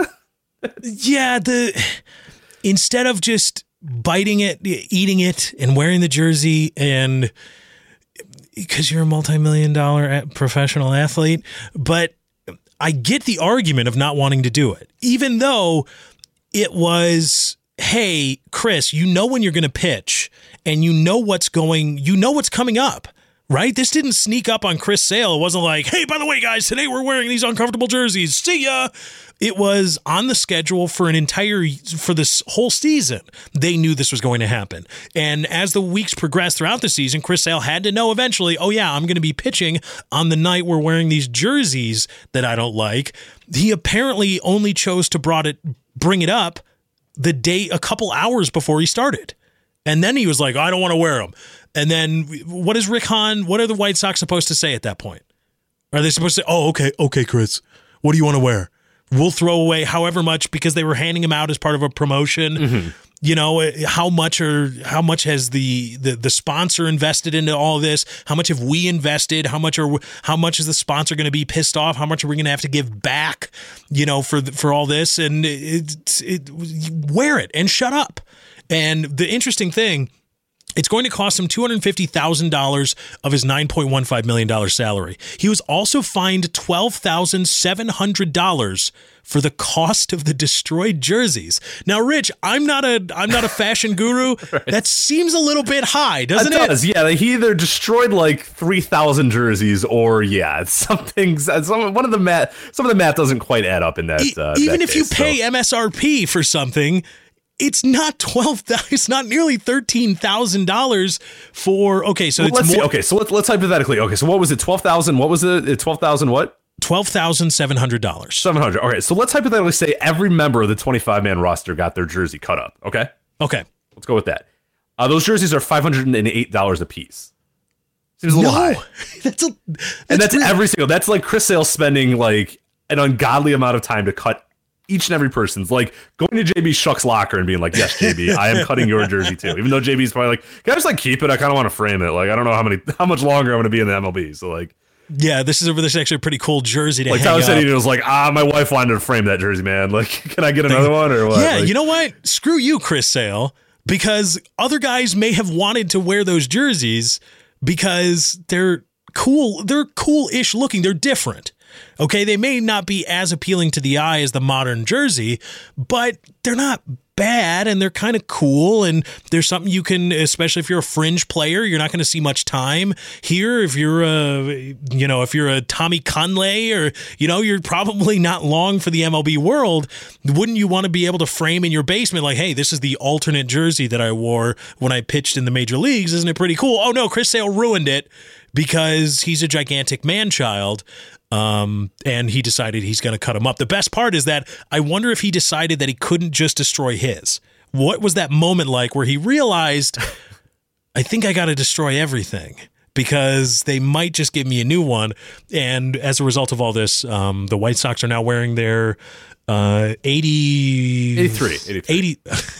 yeah, instead of just biting it, eating it, and wearing the jersey, and because you're a multi-million-dollar professional athlete, but I get the argument of not wanting to do it, even though it was, hey, Chris, when you're going to pitch and what's coming up, right? This didn't sneak up on Chris Sale. It wasn't like, hey, by the way, guys, today we're wearing these uncomfortable jerseys. See ya. It was on the schedule for this whole season. They knew this was going to happen. And as the weeks progressed throughout the season, Chris Sale had to know eventually, oh yeah, I'm going to be pitching on the night we're wearing these jerseys that I don't like. He apparently only chose to bring it up the day, a couple hours before he started. And then he was like, I don't want to wear them. And then what is Rick Hahn? What are the White Sox supposed to say at that point? Are they supposed to say, oh, okay, Chris, what do you want to wear? We'll throw away however much because they were handing him out as part of a promotion. Mm-hmm. How much has the sponsor invested into all this? How much have we invested? How much is the sponsor going to be pissed off? How much are we going to have to give back, for all this? And wear it and shut up. And the interesting thing, it's going to cost him $250,000 of his $9.15 million salary. He was also fined $12,700 for the cost of the destroyed jerseys. Now, Rich, I'm not a fashion guru. Right. That seems a little bit high, doesn't it? It does, yeah. He either destroyed like 3,000 jerseys, or some of the math doesn't quite add up in that. Even if you pay MSRP for something, it's not It's not nearly $13,000 for. Okay, so let's see. Okay, so let's hypothetically. Okay, so what was it? 12,000. What was it? 12,000. What? $12,700. $700. Okay, so let's hypothetically say every member of the 25-man roster got their jersey cut up. Okay. Let's go with that. Those jerseys are $508 a piece. Seems a little high. That's every single. That's like Chris Sale spending like an ungodly amount of time to cut each and every person's, like going to JB Shuck's locker and being like, yes, JB, I am cutting your jersey too. Even though JB's probably like, can I just like keep it? I kind of want to frame it. Like, I don't know how much longer I'm going to be in the MLB. So like, Yeah, this is actually a pretty cool jersey to hang Tyler up. said he was like, my wife wanted to frame that jersey, man. Like, can I get another one or what? Yeah, like, you know what? Screw you, Chris Sale, because other guys may have wanted to wear those jerseys because they're cool. They're cool-ish looking. They're different. Okay, they may not be as appealing to the eye as the modern jersey, but they're not bad, and they're kind of cool, and there's something you can, especially if you're a fringe player, you're not going to see much time here. If you're a Tommy Conley, or you're probably not long for the MLB world, wouldn't you want to be able to frame in your basement like, hey, this is the alternate jersey that I wore when I pitched in the major leagues? Isn't it pretty cool? Oh no, Chris Sale ruined it because he's a gigantic man-child. And he decided he's going to cut him up. The best part is that I wonder if he decided that he couldn't just destroy his. What was that moment like where he realized, I think I got to destroy everything because they might just give me a new one. And as a result of all this, the White Sox are now wearing their 1983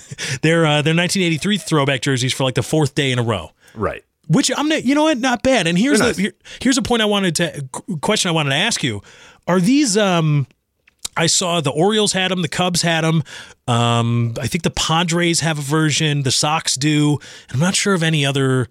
throwback jerseys for like the fourth day in a row. Right. Which I'm not, not bad. And here's here's a point question I wanted to ask you. Are these? I saw the Orioles had them, the Cubs had them. I think the Padres have a version. The Sox do. I'm not sure of any other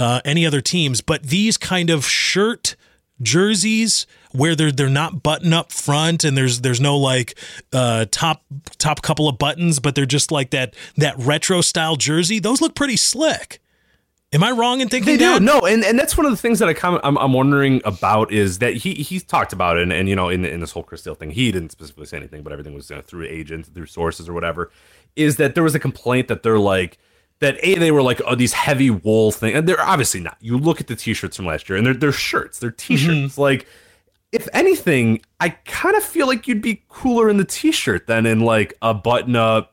teams, but these kind of shirt jerseys where they're not button up front and there's no like top couple of buttons, but they're just like that retro style jersey. Those look pretty slick. Am I wrong in thinking they that? do? No, and that's one of the things that I'm wondering about is that he's talked about it, and in this whole Chris Sale thing, he didn't specifically say anything, but everything was through agents, through sources or whatever, is that there was a complaint that they're like, that they were like, these heavy wool thing, and they're obviously not. You look at the t-shirts from last year, and they're shirts, they're t-shirts. Mm-hmm. Like, if anything, I kind of feel like you'd be cooler in the t-shirt than in like a button-up,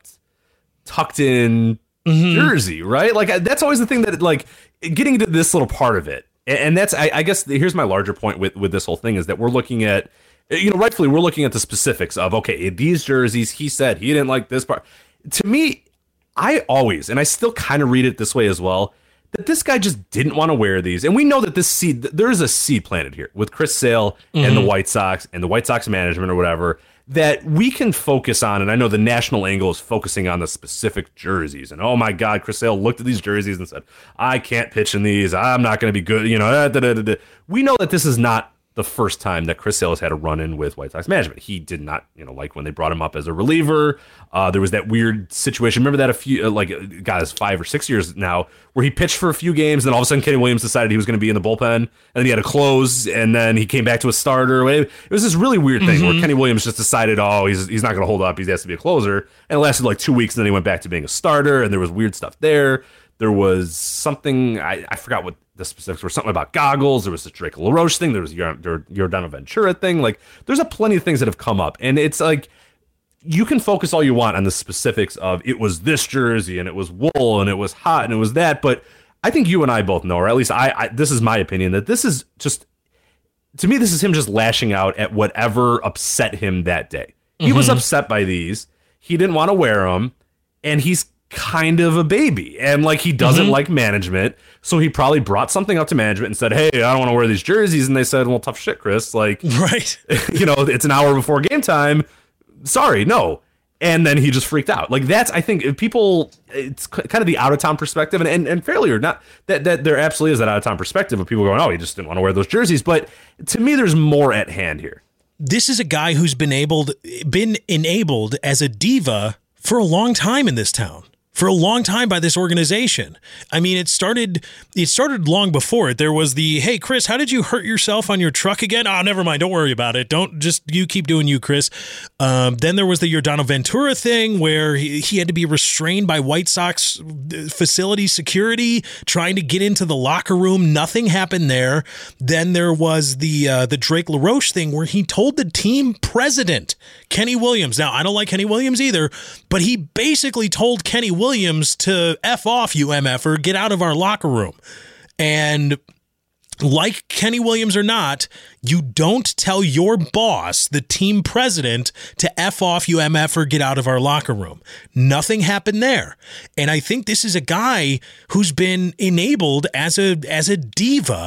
tucked-in jersey, right? Like, that's always the thing that, like, getting into this little part of it, and that's, I guess, here's my larger point with this whole thing is that we're looking at, rightfully, we're looking at the specifics of, okay, these jerseys, he said he didn't like this part. To me, I always, and I still kind of read it this way as well, that this guy just didn't want to wear these, and we know that there's a seed planted here with Chris Sale and the White Sox and the White Sox management or whatever, that we can focus on, and I know the national angle is focusing on the specific jerseys, and oh my God, Chris Sale looked at these jerseys and said, I can't pitch in these, I'm not going to be good, We know that this is not the first time that Chris Sale has had a run-in with White Sox management. He did not, like when they brought him up as a reliever. There was that weird situation. Remember that a few, guys, 5 or 6 years now, where he pitched for a few games, and all of a sudden Kenny Williams decided he was going to be in the bullpen, and then he had to close, and then he came back to a starter. It was this really weird thing where Kenny Williams just decided, he's not going to hold up, he has to be a closer, and it lasted like 2 weeks, and then he went back to being a starter, and there was weird stuff there. There was something, I forgot what the specifics were, something about goggles. There was the Drake LaRoche thing. There was Yordano Ventura thing. Like, there's a plenty of things that have come up. And it's like, you can focus all you want on the specifics of it was this jersey and it was wool and it was hot and it was that. But I think you and I both know, or at least I this is my opinion, that this is just, to me, this is him just lashing out at whatever upset him that day. He was upset by these. He didn't want to wear them. And he's kind of a baby, and like, he doesn't like management, so he probably brought something up to management and said, hey, I don't want to wear these jerseys, and they said, well, tough shit, Chris, like, right. It's an hour before game time, sorry, no. And then he just freaked out. Like, that's, I think, people, it's kind of the out of town perspective, and fairly or not, that there absolutely is that out of town perspective of people going, oh, he just didn't want to wear those jerseys. But to me, there's more at hand here. This is a guy who's been enabled as a diva for a long time in this town. For a long time by this organization. I mean, it started long before it. There was the, hey, Chris, how did you hurt yourself on your truck again? Oh, never mind. Don't worry about it. You keep doing you, Chris. Then there was the Yordano Ventura thing where he had to be restrained by White Sox facility security trying to get into the locker room. Nothing happened there. Then there was the Drake LaRoche thing where he told the team president, Kenny Williams. Now, I don't like Kenny Williams either, but he basically told Kenny Williams to F off, you MFer, get out of our locker room. And like Kenny Williams or not, you don't tell your boss, the team president, to F off, you MFer, get out of our locker room. Nothing happened there. And I think this is a guy who's been enabled as a diva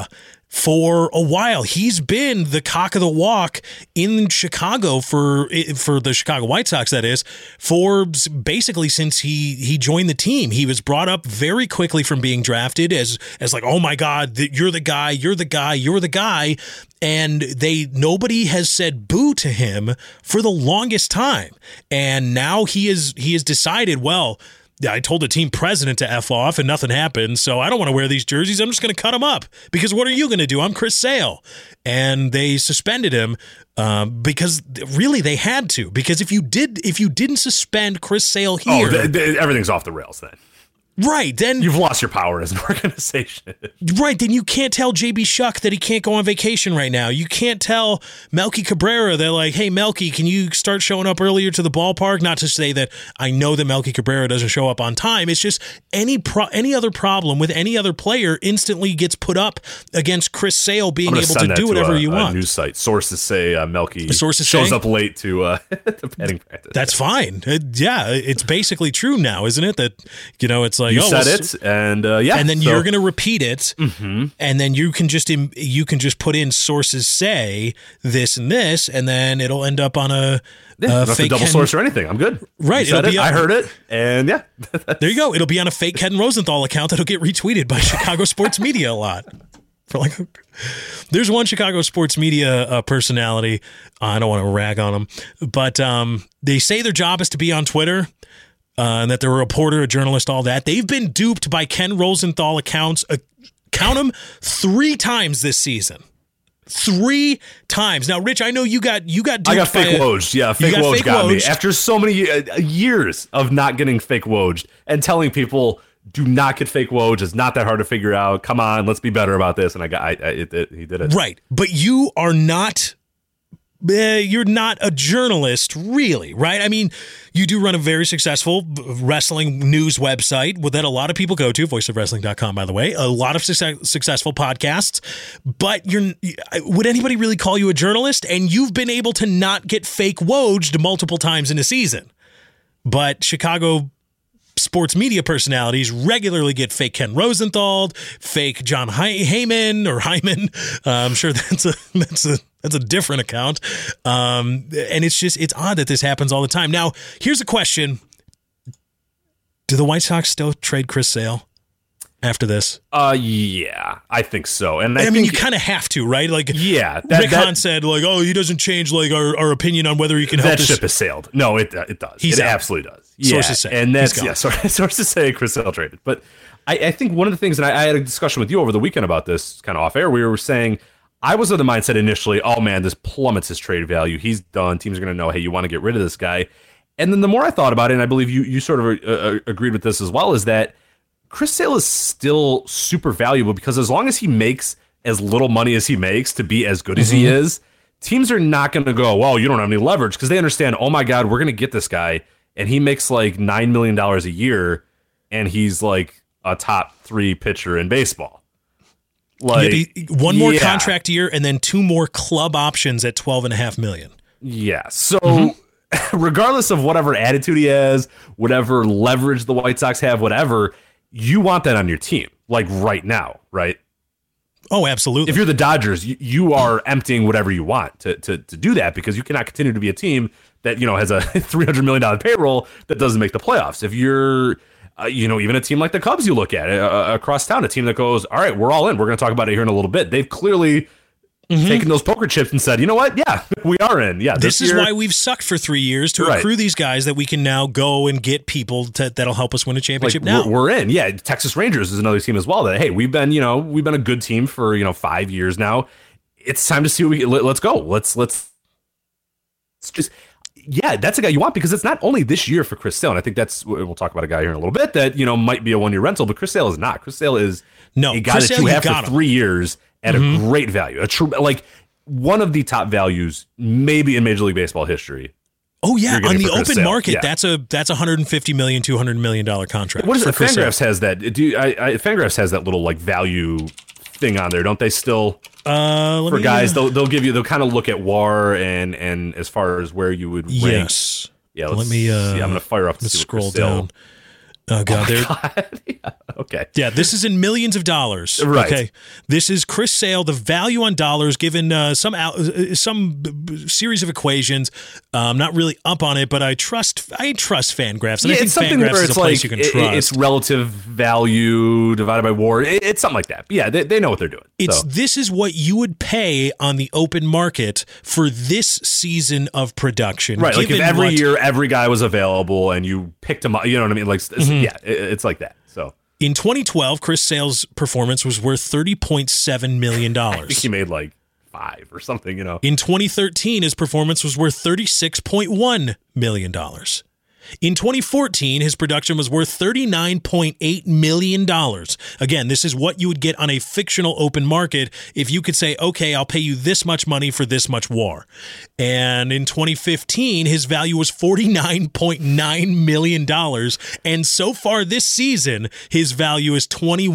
for a while. He's been the cock of the walk in Chicago for the Chicago White Sox, that is, for basically since he joined the team. He was brought up very quickly from being drafted as like, oh my God, you're the guy, you're the guy, you're the guy. And nobody has said boo to him for the longest time. And now he has decided, well, I told the team president to F off and nothing happened, so I don't want to wear these jerseys. I'm just going to cut them up because what are you going to do? I'm Chris Sale. And they suspended him because really they had to, because if you didn't suspend Chris Sale here. Everything's off the rails then. Right, then you've lost your power as an organization. Right, then you can't tell JB Shuck that he can't go on vacation right now. You can't tell Melky Cabrera, they're like, hey, Melky, can you start showing up earlier to the ballpark? Not to say that I know that Melky Cabrera doesn't show up on time. It's just any other problem with any other player instantly gets put up against Chris Sale being able to do whatever you want. News site. Sources say Melky shows up late to batting practice. That's fine. It's basically true now, isn't it? That, it's like, you said it, and and then you're going to repeat it, and then you can just put in sources say this and this, and then it'll end up on a fake double source or anything. I'm good. Right, I heard it, and yeah, there you go. It'll be on a fake Ken Rosenthal account that'll get retweeted by Chicago sports media a lot. There's one Chicago sports media personality. I don't want to rag on them, but they say their job is to be on Twitter. And that they're a reporter, a journalist, all that. They've been duped by Ken Rosenthal accounts. Count them 3 times this season. 3 times. Now, Rich, I know you got duped. I got fake Woj. Yeah, fake Woj got me. After so many years of not getting fake Woj and telling people, do not get fake Woj. It's not that hard to figure out. Come on, let's be better about this. And he did it. Right. But you are not... you're not a journalist, really, right? I mean, you do run a very successful wrestling news website that a lot of people go to, voiceofwrestling.com, by the way, a lot of successful podcasts, but would anybody really call you a journalist? And you've been able to not get fake Wojed multiple times in a season. But Chicago sports media personalities regularly get fake Ken Rosenthal, fake John Hyman. I'm sure that's a different account. And it's odd that this happens all the time. Now, here's a question. Do the White Sox still trade Chris Sale after this? Yeah, I think so. And I mean, you kind of have to, right? Like, yeah, Rick Hahn said, like, oh, he doesn't change like our opinion on whether he can help. That ship has sailed. No, it does. It absolutely does. Yeah, sources say, and sources say Chris Sale traded. But I think one of the things, and I had a discussion with you over the weekend about this, kind of off air. We were saying I was of the mindset initially, oh man, this plummets his trade value. He's done. Teams are going to know, hey, you want to get rid of this guy. And then the more I thought about it, and I believe you sort of agreed with this as well, is that Chris Sale is still super valuable because as long as he makes as little money as he makes to be as good as he is, teams are not going to go, well, you don't have any leverage, because they understand, oh my God, we're going to get this guy, and he makes like $9 million a year, and he's like a top 3 pitcher in baseball. Like one more contract year and then 2 more club options at $12.5 million. Yeah. So regardless of whatever attitude he has, whatever leverage the White Sox have, whatever, you want that on your team, like right now, right? Oh, absolutely. If you're the Dodgers, you are emptying whatever you want to do that, because you cannot continue to be a team that, has a $300 million payroll that doesn't make the playoffs. If you're even a team like the Cubs, you look at across town, a team that goes, all right, we're all in. We're going to talk about it here in a little bit. They've clearly taken those poker chips and said, you know what? Yeah, we are in. Yeah, this is why we've sucked for 3 years to accrue these guys that we can now go and get people that'll help us win a championship. Now we're in. Yeah, Texas Rangers is another team as well. That hey, we've been a good team for 5 years now. It's time to see what let's go. Let's just. Yeah, that's a guy you want, because it's not only this year for Chris Sale, and I think we'll talk about a guy here in a little bit that might be a 1-year rental, but Chris Sale is not. Chris Sale is a guy that you have for 3 years at a great value, like one of the top values maybe in Major League Baseball history. Oh yeah, on the open market, that's a $150 million, $200 million contract. What is it? Fangraphs has that. Fangraphs has that little like value thing on there, don't they? Still, for guys, they'll give you. They'll kind of look at WAR and as far as where you would rank. Yes. Yeah. I'm gonna fire up. Let's scroll down. Oh God, Yeah, okay. Yeah, this is in millions of dollars. Right. Okay, this is Chris Sale. The value on dollars, given some series of equations. I'm not really up on it, but I trust Fangraphs, and I think it's something Fangraphs where is a it's place like you can trust. it's relative value divided by WAR. It's something like that. But yeah, they know what they're doing. This is what you would pay on the open market for this season of production. Right, like if every year every guy was available and you picked him up, you know what I mean? Like, yeah, it's like that. So in 2012, Chris Sale's performance was worth $30.7 million. I think he made like 5 or something, you know. In 2013, his performance was worth $36.1 million. In 2014, his production was worth $39.8 million. Again, this is what you would get on a fictional open market if you could say, okay, I'll pay you this much money for this much WAR. And in 2015, his value was $49.9 million. And so far this season, his value is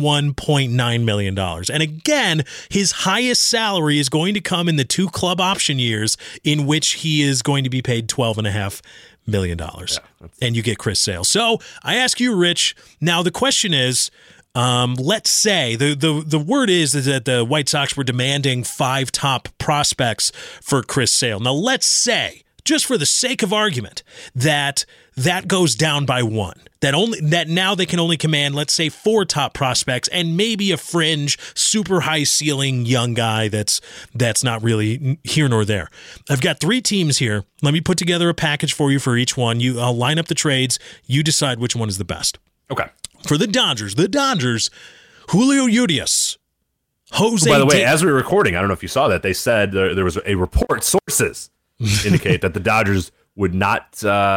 $21.9 million. And again, his highest salary is going to come in the 2 club option years in which he is going to be paid $12.5 million. And you get Chris Sale. So I ask you, Rich, now the question is, let's say the word is that the White Sox were demanding 5 top prospects for Chris Sale. Now let's say, just for the sake of argument, that goes down by 1. That now they can only command, let's say, 4 top prospects and maybe a fringe, super high ceiling young guy that's not really here nor there. I've got 3 teams here. Let me put together a package for you for each one. I'll line up the trades. You decide which one is the best. Okay. For the Dodgers, Julio Urias, Jose. By the way, as we were recording, I don't know if you saw that, they said there was a report. Sources indicate that the Dodgers would not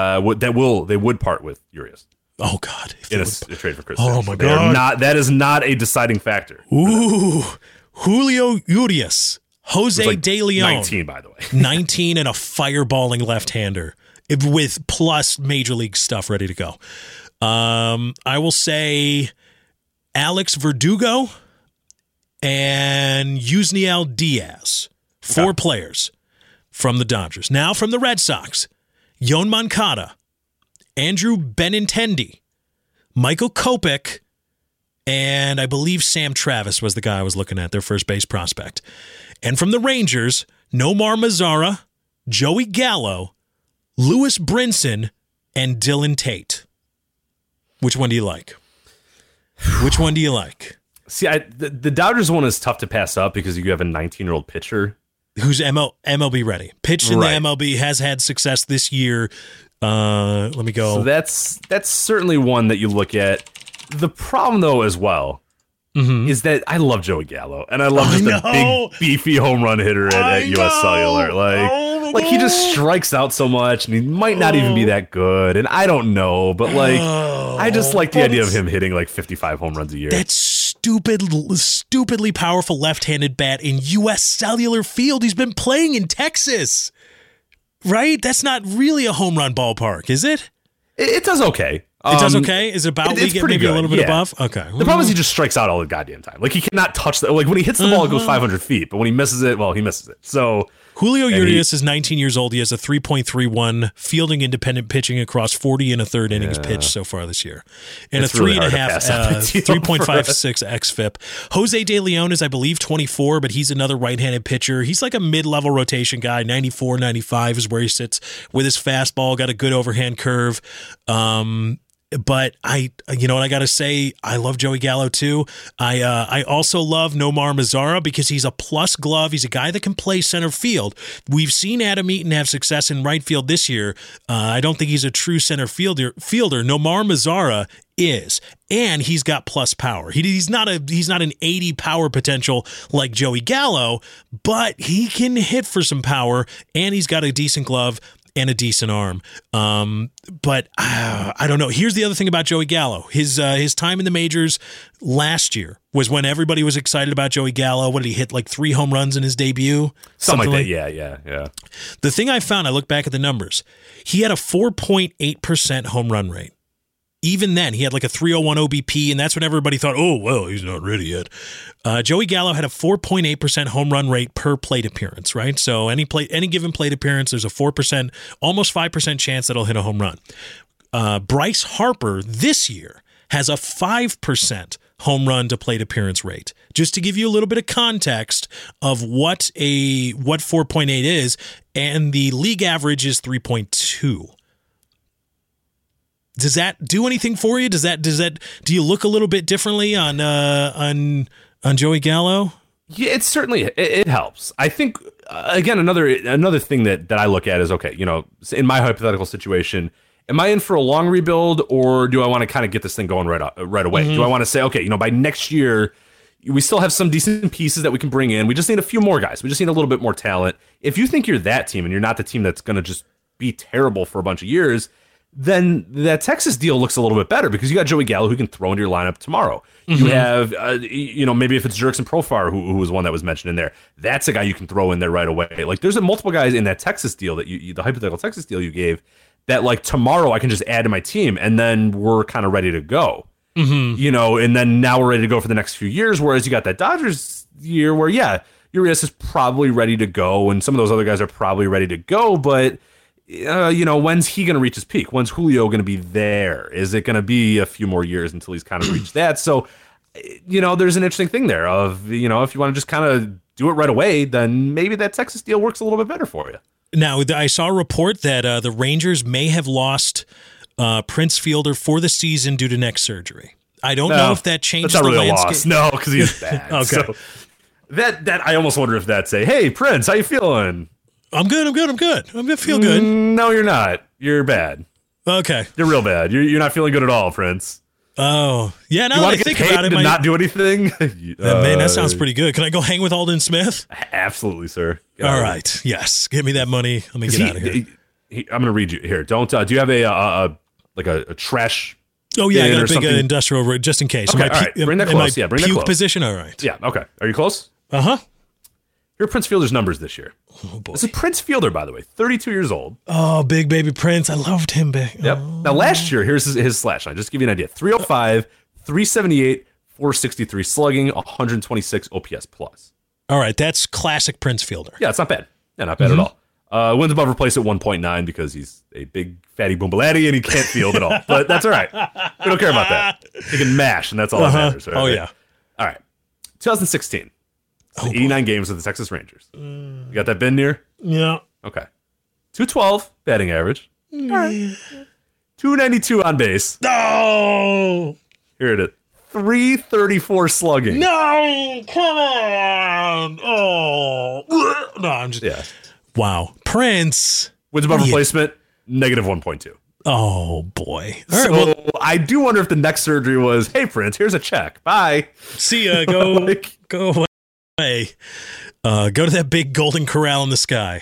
they would part with Urias. Oh God! In a trade for Chris. Oh Sale. my God! That is not a deciding factor. Ooh, Julio Urias, Jose De Leon, 19 by the way, 19 and a fireballing left-hander with plus major league stuff ready to go. I will say Alex Verdugo and Yusniel Diaz, 4 players from the Dodgers. Now from the Red Sox, Yoan Moncada, Andrew Benintendi, Michael Kopech, and I believe Sam Travis was the guy I was looking at, their first base prospect. And from the Rangers, Nomar Mazara, Joey Gallo, Lewis Brinson, and Dylan Tate. Which one do you like? See, the Dodgers one is tough to pass up because you have a 19-year-old pitcher who's MLB ready. Pitched in the MLB, has had success this year. Let me go. So that's certainly one that you look at. The problem, though, as well, is that I love Joey Gallo, and I love just a big, beefy home run hitter at US Cellular. Like he just strikes out so much, and he might not even be that good, and I don't know, but I just like the idea of him hitting like 55 home runs a year. That's stupidly powerful left-handed bat in US Cellular Field. He's been playing in Texas. Right? That's not really a home run ballpark, is it? It does okay. It does okay? Is it about league, maybe good. A little bit above? Okay. The problem is he just strikes out all the goddamn time. Like, he cannot touch the... Like, when he hits the ball, it goes 500 feet. But when he misses it, well, he misses it. So... Julio Urias is 19 years old. He has a 3.31 fielding independent pitching across 40 and a third innings pitched so far this year. And it's a 3.5, really 3.56 xFIP. Jose De Leon is, I believe, 24, but he's another right-handed pitcher. He's like a mid-level rotation guy. 94, 95 is where he sits with his fastball. Got a good overhand curve. But you know what I got to say? I love Joey Gallo too. I also love Nomar Mazara because he's a plus glove. He's a guy that can play center field. We've seen Adam Eaton have success in right field this year. I don't think he's a true center fielder. Nomar Mazara is, and he's got plus power. He's not an 80 power potential like Joey Gallo, but he can hit for some power, and he's got a decent glove and a decent arm. But I don't know. Here's the other thing about Joey Gallo. His time in the majors last year was when everybody was excited about Joey Gallo. What did he hit, like 3 home runs in his debut? Something like that. Yeah. The thing I found, I look back at the numbers. He had a 4.8% home run rate. Even then, he had like a 301 OBP, and that's when everybody thought, oh, well, he's not ready yet. Joey Gallo had a 4.8% home run rate per plate appearance, right? So any given plate appearance, there's a 4%, almost 5% chance that he'll hit a home run. Bryce Harper this year has a 5% home run to plate appearance rate. Just to give you a little bit of context of what 4.8 is, and the league average is 3.2. Does that do anything for you? Do you look a little bit differently on Joey Gallo? Yeah, it's certainly it helps. I think again another thing that I look at is, okay, in my hypothetical situation, am I in for a long rebuild, or do I want to kind of get this thing going right away? Mm-hmm. Do I want to say, okay, by next year we still have some decent pieces that we can bring in. We just need a few more guys. We just need a little bit more talent. If you think you're that team and you're not the team that's going to just be terrible for a bunch of years, then that Texas deal looks a little bit better because you got Joey Gallo who can throw into your lineup tomorrow. Mm-hmm. You have, maybe if it's Jurickson Profar, who was one that was mentioned in there, that's a guy you can throw in there right away. Like, there's multiple guys in that Texas deal that the hypothetical Texas deal you gave that, like, tomorrow I can just add to my team and then we're kind of ready to go. Mm-hmm. And then now we're ready to go for the next few years. Whereas you got that Dodgers year where, yeah, Urias is probably ready to go and some of those other guys are probably ready to go, but when's he going to reach his peak? When's Julio going to be there? Is it going to be a few more years until he's kind of reached that? So, there's an interesting thing there of, if you want to just kind of do it right away, then maybe that Texas deal works a little bit better for you. Now, I saw a report that the Rangers may have lost Prince Fielder for the season due to neck surgery. I don't know if that changes the landscape. Loss. No, because he's bad. Okay. So that I almost wonder if that's hey, Prince, how you feeling? I'm good. I'm going to feel good. No, you're not. You're bad. Okay. You're real bad. You're not feeling good at all, Prince. Oh, yeah. Now that I think about it, not do anything. Man, that sounds pretty good. Can I go hang with Aldon Smith? Absolutely, sir. All right. Yes. Give me that money. Let me get out of here. I'm going to read you here. Don't. Do you have a trash? Oh yeah, I got a big industrial just in case. Okay, all right. Bring that close. Yeah, bring that close. Position. All right. Yeah. Okay. Are you close? Uh-huh. Here are Prince Fielder's numbers this year. Oh, boy. This is Prince Fielder, by the way, 32 years old. Oh, big baby Prince. I loved him big. Yep. Oh. Now, last year, here's his slash line. Just to give you an idea. 305, 378, 463 slugging, 126 OPS plus. All right. That's classic Prince Fielder. Yeah, it's not bad. Yeah, not bad at all. Wins above replace at 1.9 because he's a big fatty boombalatti and he can't field at all. But that's all right. We don't care about that. He can mash, and that's all that matters. Right? Oh, yeah. All right. 2016. 89 games with the Texas Rangers. You got that bin near? Yeah. Okay. 212 batting average. All right. 292 on base. No. Here it is. 334 slugging. No, come on. Oh. No, I'm just. Yeah. Wow. Prince. Wins above replacement, negative 1.2. Oh, boy. All right, so I do wonder if the neck surgery was, hey, Prince, here's a check. Bye. See ya. Go away. Go to that big golden corral in the sky.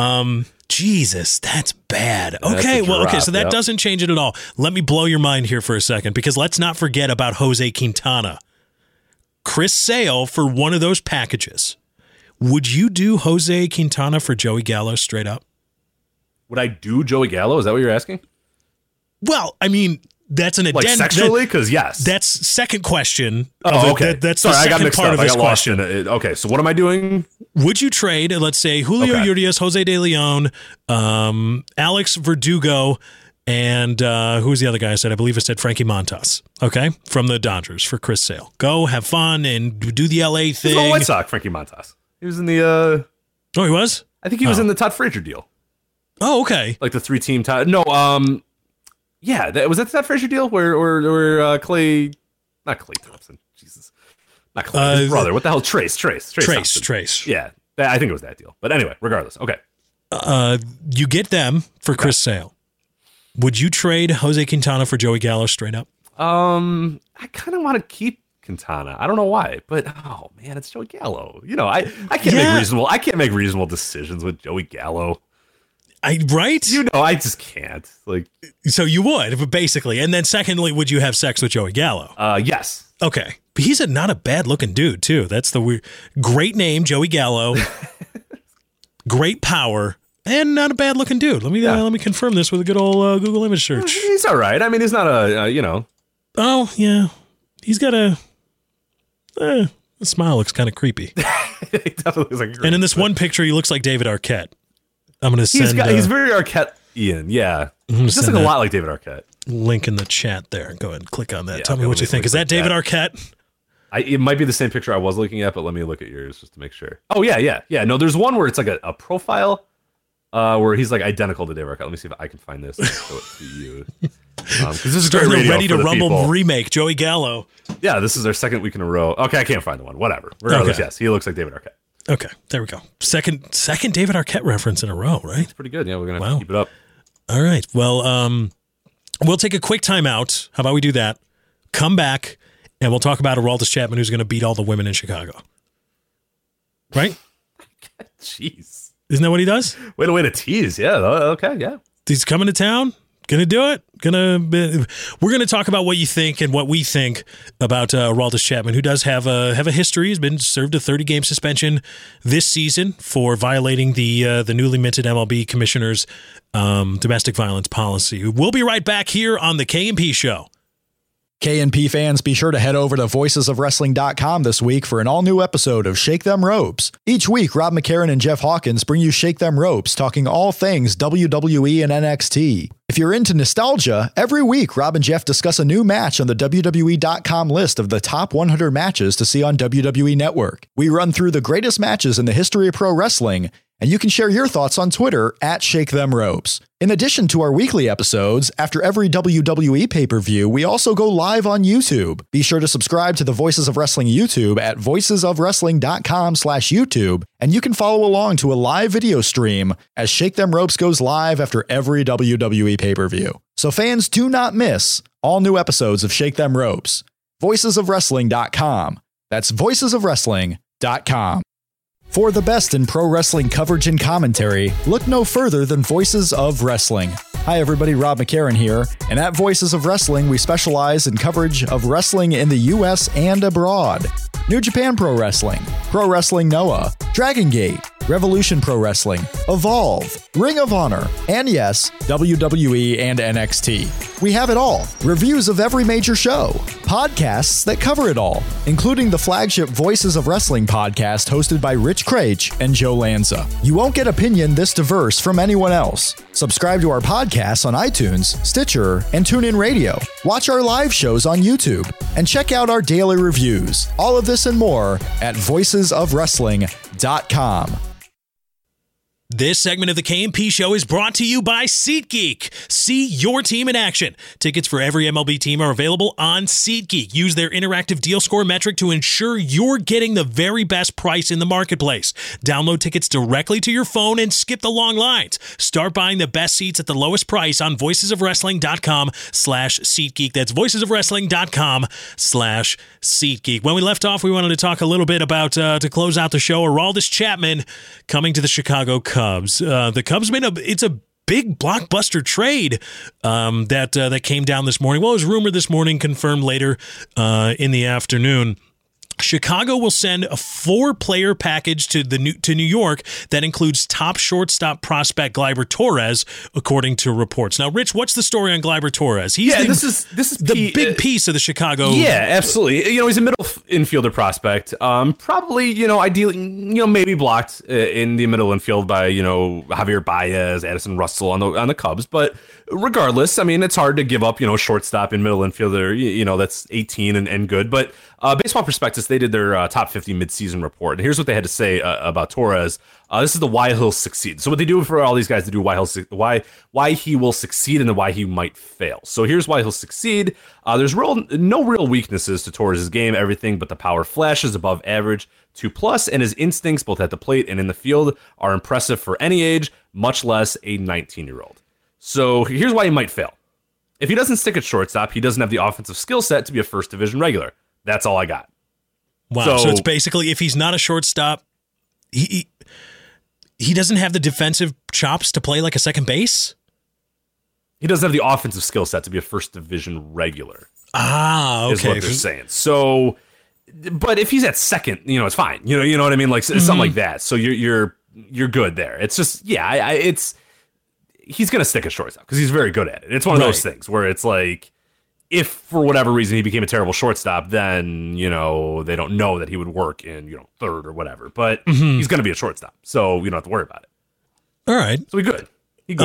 Jesus, that's bad. Okay, so that doesn't change it at all. Let me blow your mind here for a second, because let's not forget about Jose Quintana. Chris Sale for one of those packages. Would you do Jose Quintana for Joey Gallo straight up? Would I do Joey Gallo? Is that what you're asking? Well, I mean, that's an addendum. Like sexually? Because yes. That's second question. Oh, okay. That's the second part of this question. Okay, so what am I doing? Would you trade, let's say, Julio Urias, Jose De Leon, Alex Verdugo, and who's the other guy I said? I believe I said Frankie Montas, okay, from the Dodgers for Chris Sale. Go have fun and do the LA thing. He's on the White Sox, Frankie Montas. He was in the... Oh, he was? I think he was in the Todd Frazier deal. Oh, okay. Like the 3-team Todd... No, yeah, was that the Todd Frazier deal where Clay... Not Clay Thompson. Jesus. Not Clay. His brother. What the hell? Trace. Trace. Yeah, I think it was that deal. But anyway, regardless. Okay. You get them for Chris Sale. Would you trade Jose Quintana for Joey Gallo straight up? I kind of want to keep Quintana. I don't know why, but oh man, it's Joey Gallo. I can't make reasonable decisions with Joey Gallo. Right? I just can't. So you would, basically. And then secondly, would you have sex with Joey Gallo? Yes. Okay. But he's not a bad looking dude, too. That's the weird. Great name, Joey Gallo. Great power. And not a bad looking dude. Let me confirm this with a good old Google image search. He's all right. I mean, he's not Oh, yeah. He's got the smile looks kind of creepy. He definitely looks like and in this one picture, he looks like David Arquette. I'm going to send... He's very Arquette-ian, yeah. He looks like a lot like David Arquette. link in the chat there. Go ahead and click on that. Yeah, Tell me what you think. Is that David Arquette? It might be the same picture I was looking at, but let me look at yours just to make sure. Oh, yeah. No, there's one where it's like a profile where he's like identical to David Arquette. Let me see if I can find this and show it to you. Because this is Starting great radio Ready to for the Rumble people. remake, Joey Gallo. Yeah, this is our second week in a row. Okay, I can't find the one. Whatever. Regardless, Okay. yes, he looks like David Arquette. Okay, there we go. Second David Arquette reference in a row, right? It's pretty good. Yeah, we're going to have to keep it up. All right. Well, we'll take a quick timeout. How about we do that? Come back, and we'll talk about Aroldis Chapman, who's going to beat all the women in Chicago. Right? Jeez. Isn't that what he does? Way to tease. Yeah, okay, yeah. He's coming to town. Gonna do it. We're gonna talk about what you think and what we think about Aroldis Chapman, who does have a history. He's been served a 30-game suspension this season for violating the newly minted MLB commissioner's domestic violence policy. We'll be right back here on the K&P Show. K&P fans, be sure to head over to voicesofwrestling.com this week for an all-new episode of Shake Them Ropes. Each week, Rob McCarran and Jeff Hawkins bring you Shake Them Ropes, talking all things WWE and NXT. If you're into nostalgia, every week Rob and Jeff discuss a new match on the WWE.com list of the top 100 matches to see on WWE Network. We run through the greatest matches in the history of pro wrestling, and you can share your thoughts on Twitter at Shake Them Ropes. In addition to our weekly episodes, after every WWE pay-per-view, we also go live on YouTube. Be sure to subscribe to the Voices of Wrestling YouTube at voicesofwrestling.com/YouTube, and you can follow along to a live video stream as Shake Them Ropes goes live after every WWE pay-per-view. So fans, do not miss all new episodes of Shake Them Ropes. Voicesofwrestling.com. That's voicesofwrestling.com. For the best in pro wrestling coverage and commentary, look no further than Voices of Wrestling. Hi everybody, Rob McCarran here, and at Voices of Wrestling we specialize in coverage of wrestling in the US and abroad. New Japan Pro Wrestling, Pro Wrestling Noah, Dragon Gate, Revolution Pro Wrestling, Evolve, Ring of Honor, and yes, WWE and NXT. We have it all. Reviews of every major show, podcasts that cover it all, including the flagship Voices of Wrestling podcast hosted by Rich Craich and Joe Lanza. You won't get opinion this diverse from anyone else. Subscribe to our podcasts on iTunes, Stitcher, and TuneIn Radio. Watch our live shows on YouTube, and check out our daily reviews. All of this and more at voicesofwrestling.com. This segment of the K&P Show is brought to you by SeatGeek. See your team in action. Tickets for every MLB team are available on SeatGeek. Use their interactive deal score metric to ensure you're getting the very best price in the marketplace. Download tickets directly to your phone and skip the long lines. Start buying the best seats at the lowest price on voicesofwrestling.com/SeatGeek. That's voicesofwrestling.com/SeatGeek. When we left off, we wanted to talk a little bit about, to close out the show, Aroldis Chapman coming to the Chicago Cubs. The Cubs it's a big blockbuster trade that came down this morning. Well, it was rumored this morning, confirmed later in the afternoon. Chicago will send a 4-player package to New York that includes top shortstop prospect Gleyber Torres, according to reports. Now, Rich, what's the story on Gleyber Torres? He's this is the big piece of the Chicago. Yeah, absolutely. He's a middle infielder prospect. Probably, ideally, maybe blocked in the middle infield by Javier Baez, Addison Russell on the Cubs. But regardless, it's hard to give up shortstop and middle infielder. That's 18 and good. But Baseball Prospectus, they did their top 50 midseason report, and here's what they had to say about Torres. This is the why he'll succeed. So what they do for all these guys to do why he will succeed and then why he might fail. So here's why he'll succeed. There's no real weaknesses to Torres' game. Everything but the power flashes above average 2+, and his instincts both at the plate and in the field are impressive for any age, much less a 19-year-old. So here's why he might fail. If he doesn't stick at shortstop, he doesn't have the offensive skill set to be a first division regular. That's all I got. Wow. So it's basically, if he's not a shortstop, he doesn't have the defensive chops to play like a second base? He doesn't have the offensive skill set to be a first division regular. Okay. Is what they're saying. So, but if he's at second, it's fine. You know what I mean? Like something like that. So you're good there. It's just, he's going to stick at shortstop because he's very good at it. It's one of those things where it's like, if for whatever reason he became a terrible shortstop, then, they don't know that he would work in, third or whatever. But he's going to be a shortstop, so you don't have to worry about it. All right. So he's good.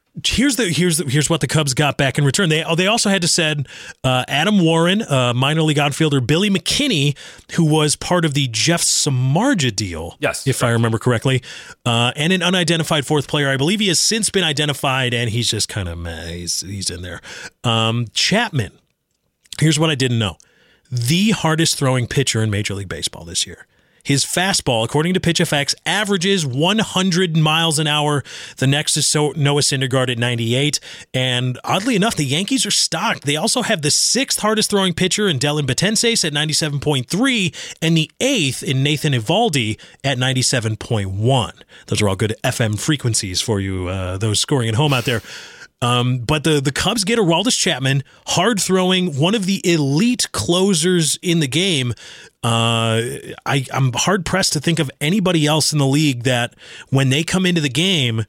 Here's what the Cubs got back in return. They also had to send Adam Warren, minor league outfielder Billy McKinney, who was part of the Jeff Samardzija deal. Yes, if I remember correctly, and an unidentified fourth player. I believe he has since been identified, and he's just kind of meh. He's in there. Chapman. Here's what I didn't know: the hardest throwing pitcher in Major League Baseball this year. His fastball, according to PitchFX, averages 100 miles an hour. The next is Noah Syndergaard at 98. And oddly enough, the Yankees are stocked. They also have the sixth hardest throwing pitcher in Dylan Betances at 97.3 and the eighth in Nathan Eovaldi at 97.1. Those are all good FM frequencies for you, those scoring at home out there. But the Cubs get Aroldis Chapman, hard throwing, one of the elite closers in the game. I'm hard pressed to think of anybody else in the league that when they come into the game,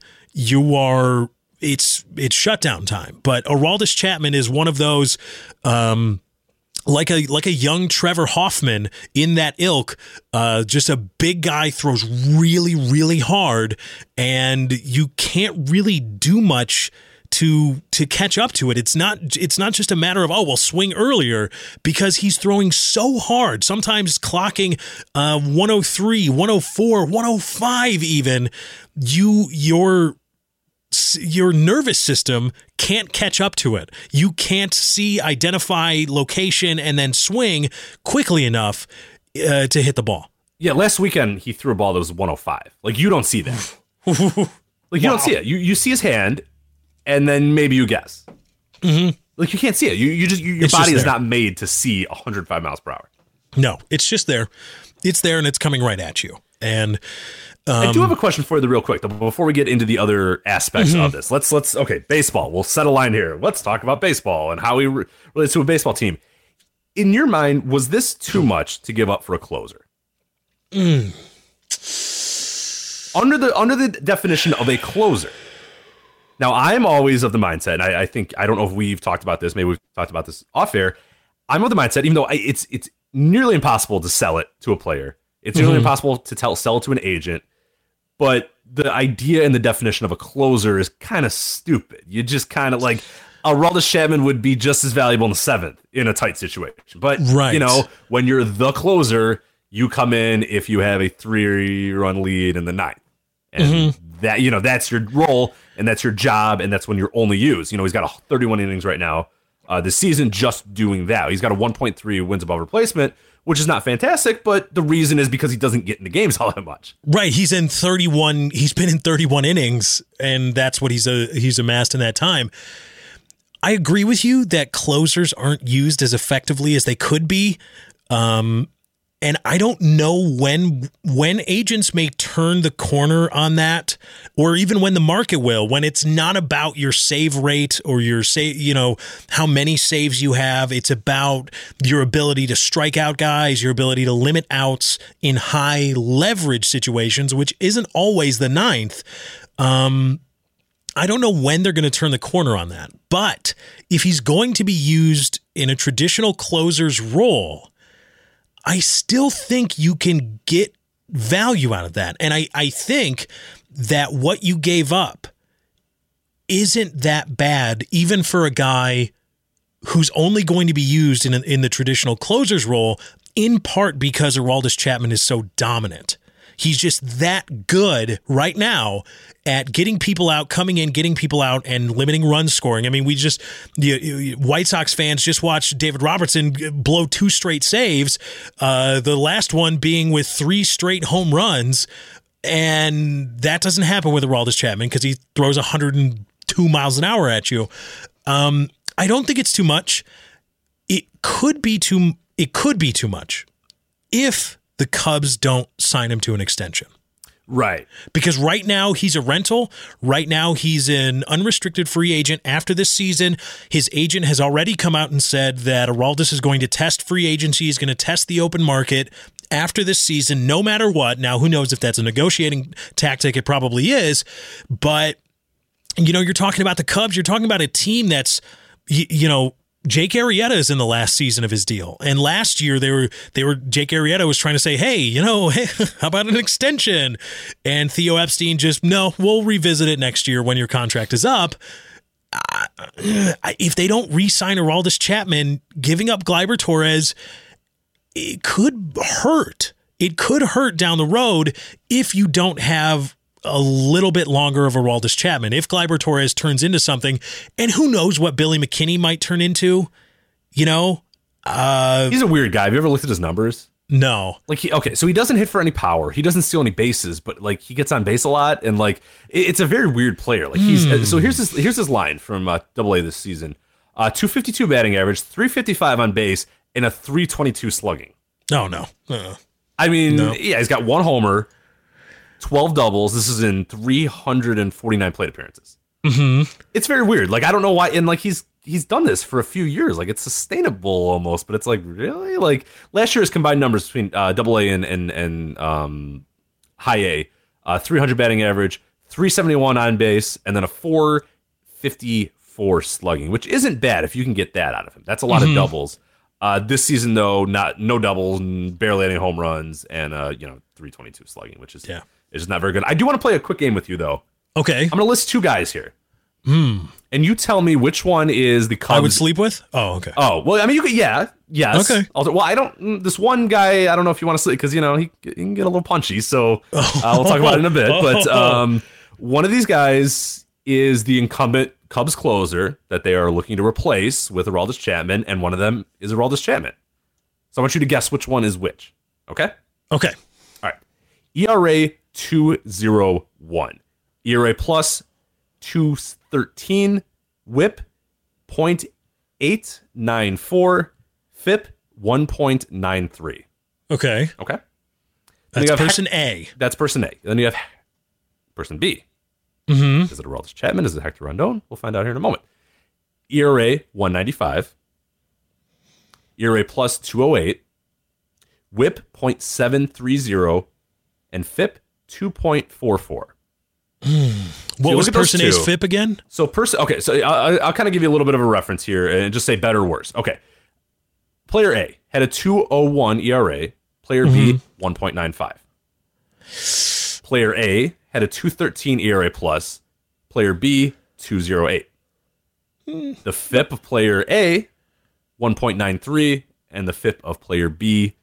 it's shutdown time. But Aroldis Chapman is one of those, like a young Trevor Hoffman in that ilk, just a big guy, throws really, really hard, and you can't really do much to catch up to it. It's not just a matter of, swing earlier, because he's throwing so hard, sometimes clocking 103, 104, 105 even. Your nervous system can't catch up to it. You can't identify location and then swing quickly enough to hit the ball. Yeah, last weekend he threw a ball that was 105. Like, you don't see that. You don't see it. You see his hand, and then maybe you guess. Mm-hmm. Like, you can't see it. Your body is not made to see 105 miles per hour. No, it's just there. It's there, and it's coming right at you. And I do have a question for you real quick, though, before we get into the other aspects of this. Let's okay, baseball. We'll set a line here. Let's talk about baseball and how he relates to a baseball team. In your mind, was this too much to give up for a closer? Under the definition of a closer. Now, I'm always of the mindset, and I think, I don't know if we've talked about this, maybe we've talked about this off air. I'm of the mindset, even though it's nearly impossible to sell it to a player. It's nearly impossible to sell it to an agent. But the idea and the definition of a closer is kind of stupid. You just kind of like, Aroldis Chapman would be just as valuable in the seventh in a tight situation. But, when you're the closer, you come in if you have a 3-run lead in the ninth. And that's your role, and that's your job, and that's when you're only used. He's got 31 innings right now this season just doing that. He's got a 1.3 wins above replacement, which is not fantastic, but the reason is because he doesn't get into games all that much. Right, he's been in 31 innings, and that's what he's amassed in that time. I agree with you that closers aren't used as effectively as they could be. And I don't know when agents may turn the corner on that, or even when the market will, when it's not about your save rate or your how many saves you have. It's about your ability to strike out guys, your ability to limit outs in high leverage situations, which isn't always the ninth. I don't know when they're going to turn the corner on that, but if he's going to be used in a traditional closer's role, I still think you can get value out of that. And I think that what you gave up isn't that bad, even for a guy who's only going to be used in the traditional closer's role, in part because Aroldis Chapman is so dominant. He's just that good right now at getting people out, coming in, getting people out, and limiting run scoring. I mean, White Sox fans just watched David Robertson blow 2 straight saves, the last one being with 3 straight home runs, and that doesn't happen with Aroldis Chapman because he throws 102 miles an hour at you. I don't think it's too much. It could be too much if the Cubs don't sign him to an extension. Right. Because right now he's a rental. Right now he's an unrestricted free agent. After this season, his agent has already come out and said that Aroldis is going to test free agency. He's going to test the open market after this season, no matter what. Now, who knows if that's a negotiating tactic? It probably is. But, you're talking about the Cubs. You're talking about a team that's, Jake Arrieta is in the last season of his deal. And last year Jake Arrieta was trying to say, hey, how about an extension? And Theo Epstein just, no, we'll revisit it next year when your contract is up. If they don't re-sign Aroldis Chapman, giving up Gleyber Torres, it could hurt. It could hurt down the road if you don't have a little bit longer of Aroldis Chapman. If Gleyber Torres turns into something, and who knows what Billy McKinney might turn into, He's a weird guy. Have you ever looked at his numbers? No. So he doesn't hit for any power. He doesn't steal any bases, but he gets on base a lot, and it's a very weird player. So here's his line from AA this season: 252 batting average, 355 on base, and a 322 slugging. Oh no. He's got 1 homer, 12 doubles. This is in 349 plate appearances. Mm-hmm. It's very weird. I don't know why. And he's done this for a few years. It's sustainable almost, but it's really last year's combined numbers between AA and high A, 300 batting average, 371 on base, and then a 454 slugging, which isn't bad if you can get that out of him. That's a lot of doubles. This season though, no doubles and barely any home runs, and 322 slugging, which is just not very good. I do want to play a quick game with you though. Okay. I'm going to list 2 guys here. And you tell me which one is the Cubs I would sleep with? Oh, okay. Oh, well, you could, yes. Okay. This one guy, I don't know if you want to sleep, because, he can get a little punchy, so we'll talk about it in a bit. But one of these guys is the incumbent Cubs closer that they are looking to replace with Aroldis Chapman, and one of them is Aroldis Chapman. So I want you to guess which one is which, okay? Okay. All right. ERA 2.01. ERA plus 2.13, whip 0.894, FIP 1.93. Okay. That's person A. That's person A. Then you have person B. Mm-hmm. Is it Aroldis Chapman? Is it Hector Rondon? We'll find out here in a moment. ERA 1.95, ERA plus 2.08, whip 0.730, and FIP 2.44. What was person A's FIP again? So I'll kind of give you a little bit of a reference here and just say better or worse. Okay. Player A had a 2.01 ERA. Player B, 1.95. Player A had a 2.13 ERA plus. Player B, 2.08. The FIP of player A, 1.93, and the FIP of player B,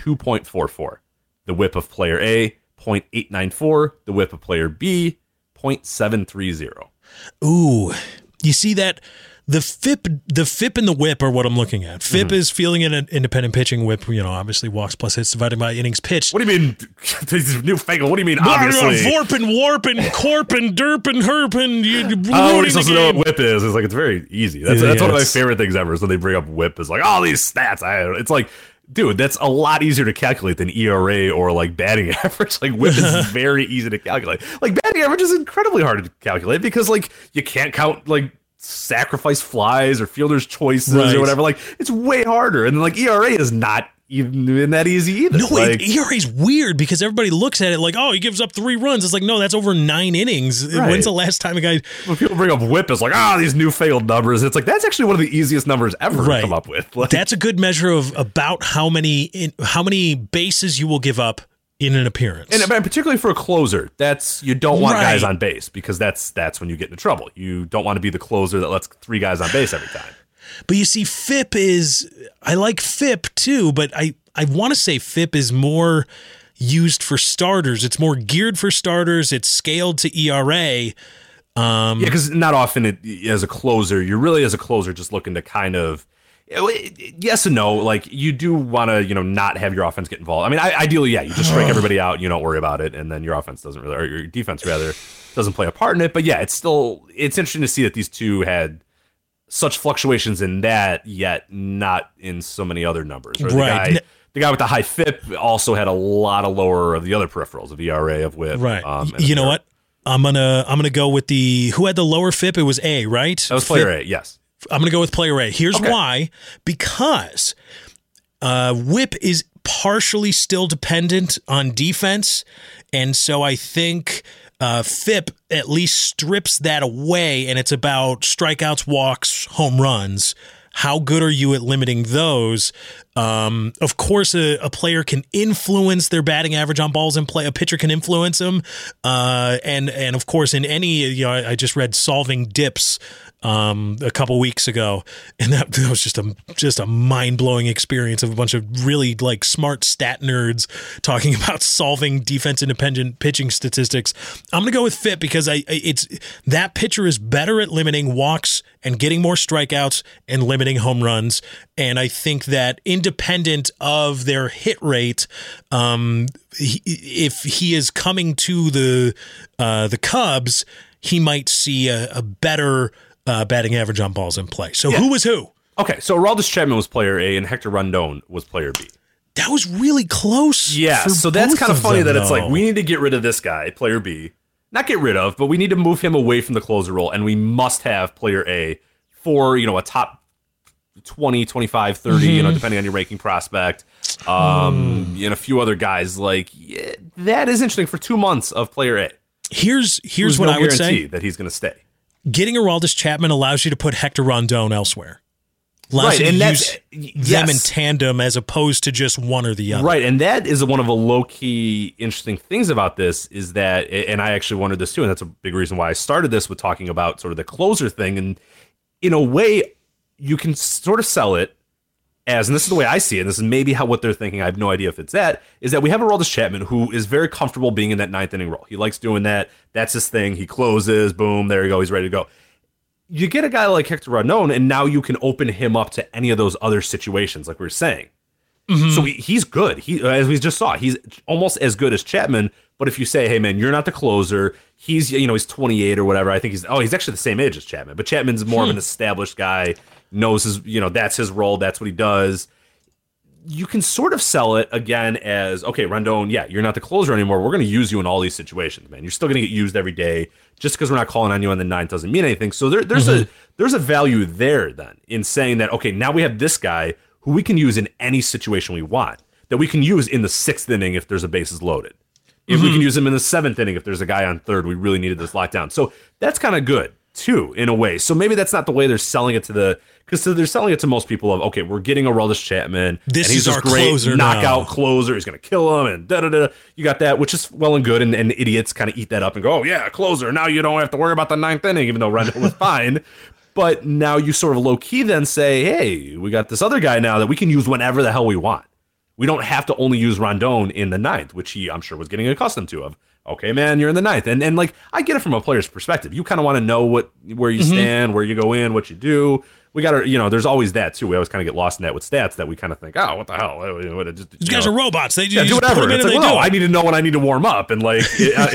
2.44. The whip of player A, 0.894. The whip of player B, 0.730. Ooh, you see that the FIP and the whip are what I'm looking at. FIP is fielding an independent pitching, whip, obviously walks plus hits divided by innings pitched. What do you mean? Newfangled. What do you mean? Obviously, Vorpin, warpin, corpin, derpin, herpin. What are you supposed to know what whip is? It's very easy. That's one of my favorite things ever. So they bring up whip is all these stats. It's dude, that's a lot easier to calculate than ERA or batting average. Whip is very easy to calculate. Batting average is incredibly hard to calculate because you can't count sacrifice flies or fielder's choices or whatever. It's way harder. And then ERA is not even that easy either. No, ERA is weird because everybody looks at it he gives up 3 runs. It's no, that's over 9 innings. Right. When's the last time a guy? When people bring up whip, it's these newfangled numbers. It's that's actually one of the easiest numbers ever to come up with. That's a good measure of about how many bases you will give up in an appearance. And particularly for a closer, you don't want guys on base because that's when you get into trouble. You don't want to be the closer that lets 3 guys on base every time. But you see, FIP I like FIP too, but I want to say FIP is more used for starters. It's more geared for starters. It's scaled to ERA. Because not often as a closer, you're really as a closer just looking to kind of, yes and no. You do want to, not have your offense get involved. Ideally, you just strike everybody out. You don't worry about it, and then your offense doesn't really, or your defense rather, doesn't play a part in it. But yeah, it's interesting to see that these two had such fluctuations in that, yet not in so many other numbers. Or the guy with the high FIP also had a lot of lower of the other peripherals of ERA, of whip. Right. You know what? I'm gonna go with who had the lower FIP. It was A, right? That was player A. Yes. I'm gonna go with player A. Here's why: because whip is partially still dependent on defense, and so I think FIP at least strips that away, and it's about strikeouts, walks, home runs. How good are you at limiting those? Of course, a player can influence their batting average on balls in play. A pitcher can influence them. And of course, in any, I just read Solving Dips a couple weeks ago, and that was just a mind-blowing experience of a bunch of really like smart stat nerds talking about solving defense independent pitching statistics. I'm gonna go with Fit because it's that pitcher is better at limiting walks and getting more strikeouts and limiting home runs, and I think that independent of their hit rate, if he is coming to the Cubs, he might see a better batting average on balls in play. So who was who? Okay, so Aroldis Chapman was player A and Hector Rondon was player B. That was really close. Yeah, so that's kind of funny that it's like, we need to get rid of this guy, player B. Not get rid of, but we need to move him away from the closer role, and we must have player A for, a top 20, 25, 30, depending on your ranking prospect. And a few other guys. Like, that is interesting for 2 months of player A. Here's what I would say. That he's going to stay. Getting Aroldis Chapman allows you to put Hector Rondon elsewhere. Right, and use them in tandem as opposed to just one or the other. Right, and that is one of the low-key interesting things about this is that, and I actually wondered this too, and that's a big reason why I started this with talking about sort of the closer thing, and in a way, you can sort of sell it as, and this is the way I see it, and this is maybe what they're thinking, I have no idea if it's that, is that we have Aroldis Chapman who is very comfortable being in that ninth inning role. He likes doing that. That's his thing. He closes, boom, there you go, he's ready to go. You get a guy like Hector Rondon, and now you can open him up to any of those other situations, like we were saying. So he's good. As we just saw, he's almost as good as Chapman, but if you say, hey, man, you're not the closer, he's 28 or whatever, I think he's actually the same age as Chapman, but Chapman's more of an established guy, knows his, that's his role, that's what he does. You can sort of sell it again as, okay, Rondon, you're not the closer anymore. We're going to use you in all these situations, man. You're still going to get used every day. Just because we're not calling on you on the ninth doesn't mean anything. So there's a value there then in saying that, okay, now we have this guy who we can use in any situation we want, that we can use in the sixth inning if there's a bases loaded. If we can use him in the seventh inning if there's a guy on third, we really needed this lockdown. So that's kind of good too, in a way. So maybe that's not the way they're selling it because they're selling it to most people of, okay, we're getting Aroldis Chapman. This and he's is our great closer knockout now. closer. He's going to kill him and da-da-da. You got that, which is well and good. And idiots kind of eat that up and go, oh, yeah, closer. Now you don't have to worry about the ninth inning, even though Rondon was fine. But now you sort of low-key then say, hey, we got this other guy now that we can use whenever the hell we want. We don't have to only use Rondon in the ninth, which he, I'm sure, was getting accustomed to. Okay, man, you're in the ninth. And like, I get it from a player's perspective. You kind of want to know where you stand, where you go in, what you do. We got to, there's always that, too. We always kind of get lost in that with stats that we kind of think, oh, what the hell? These guys are robots. They just do whatever. put them in It's and like, they well, do it. I need to know when I need to warm up. And like,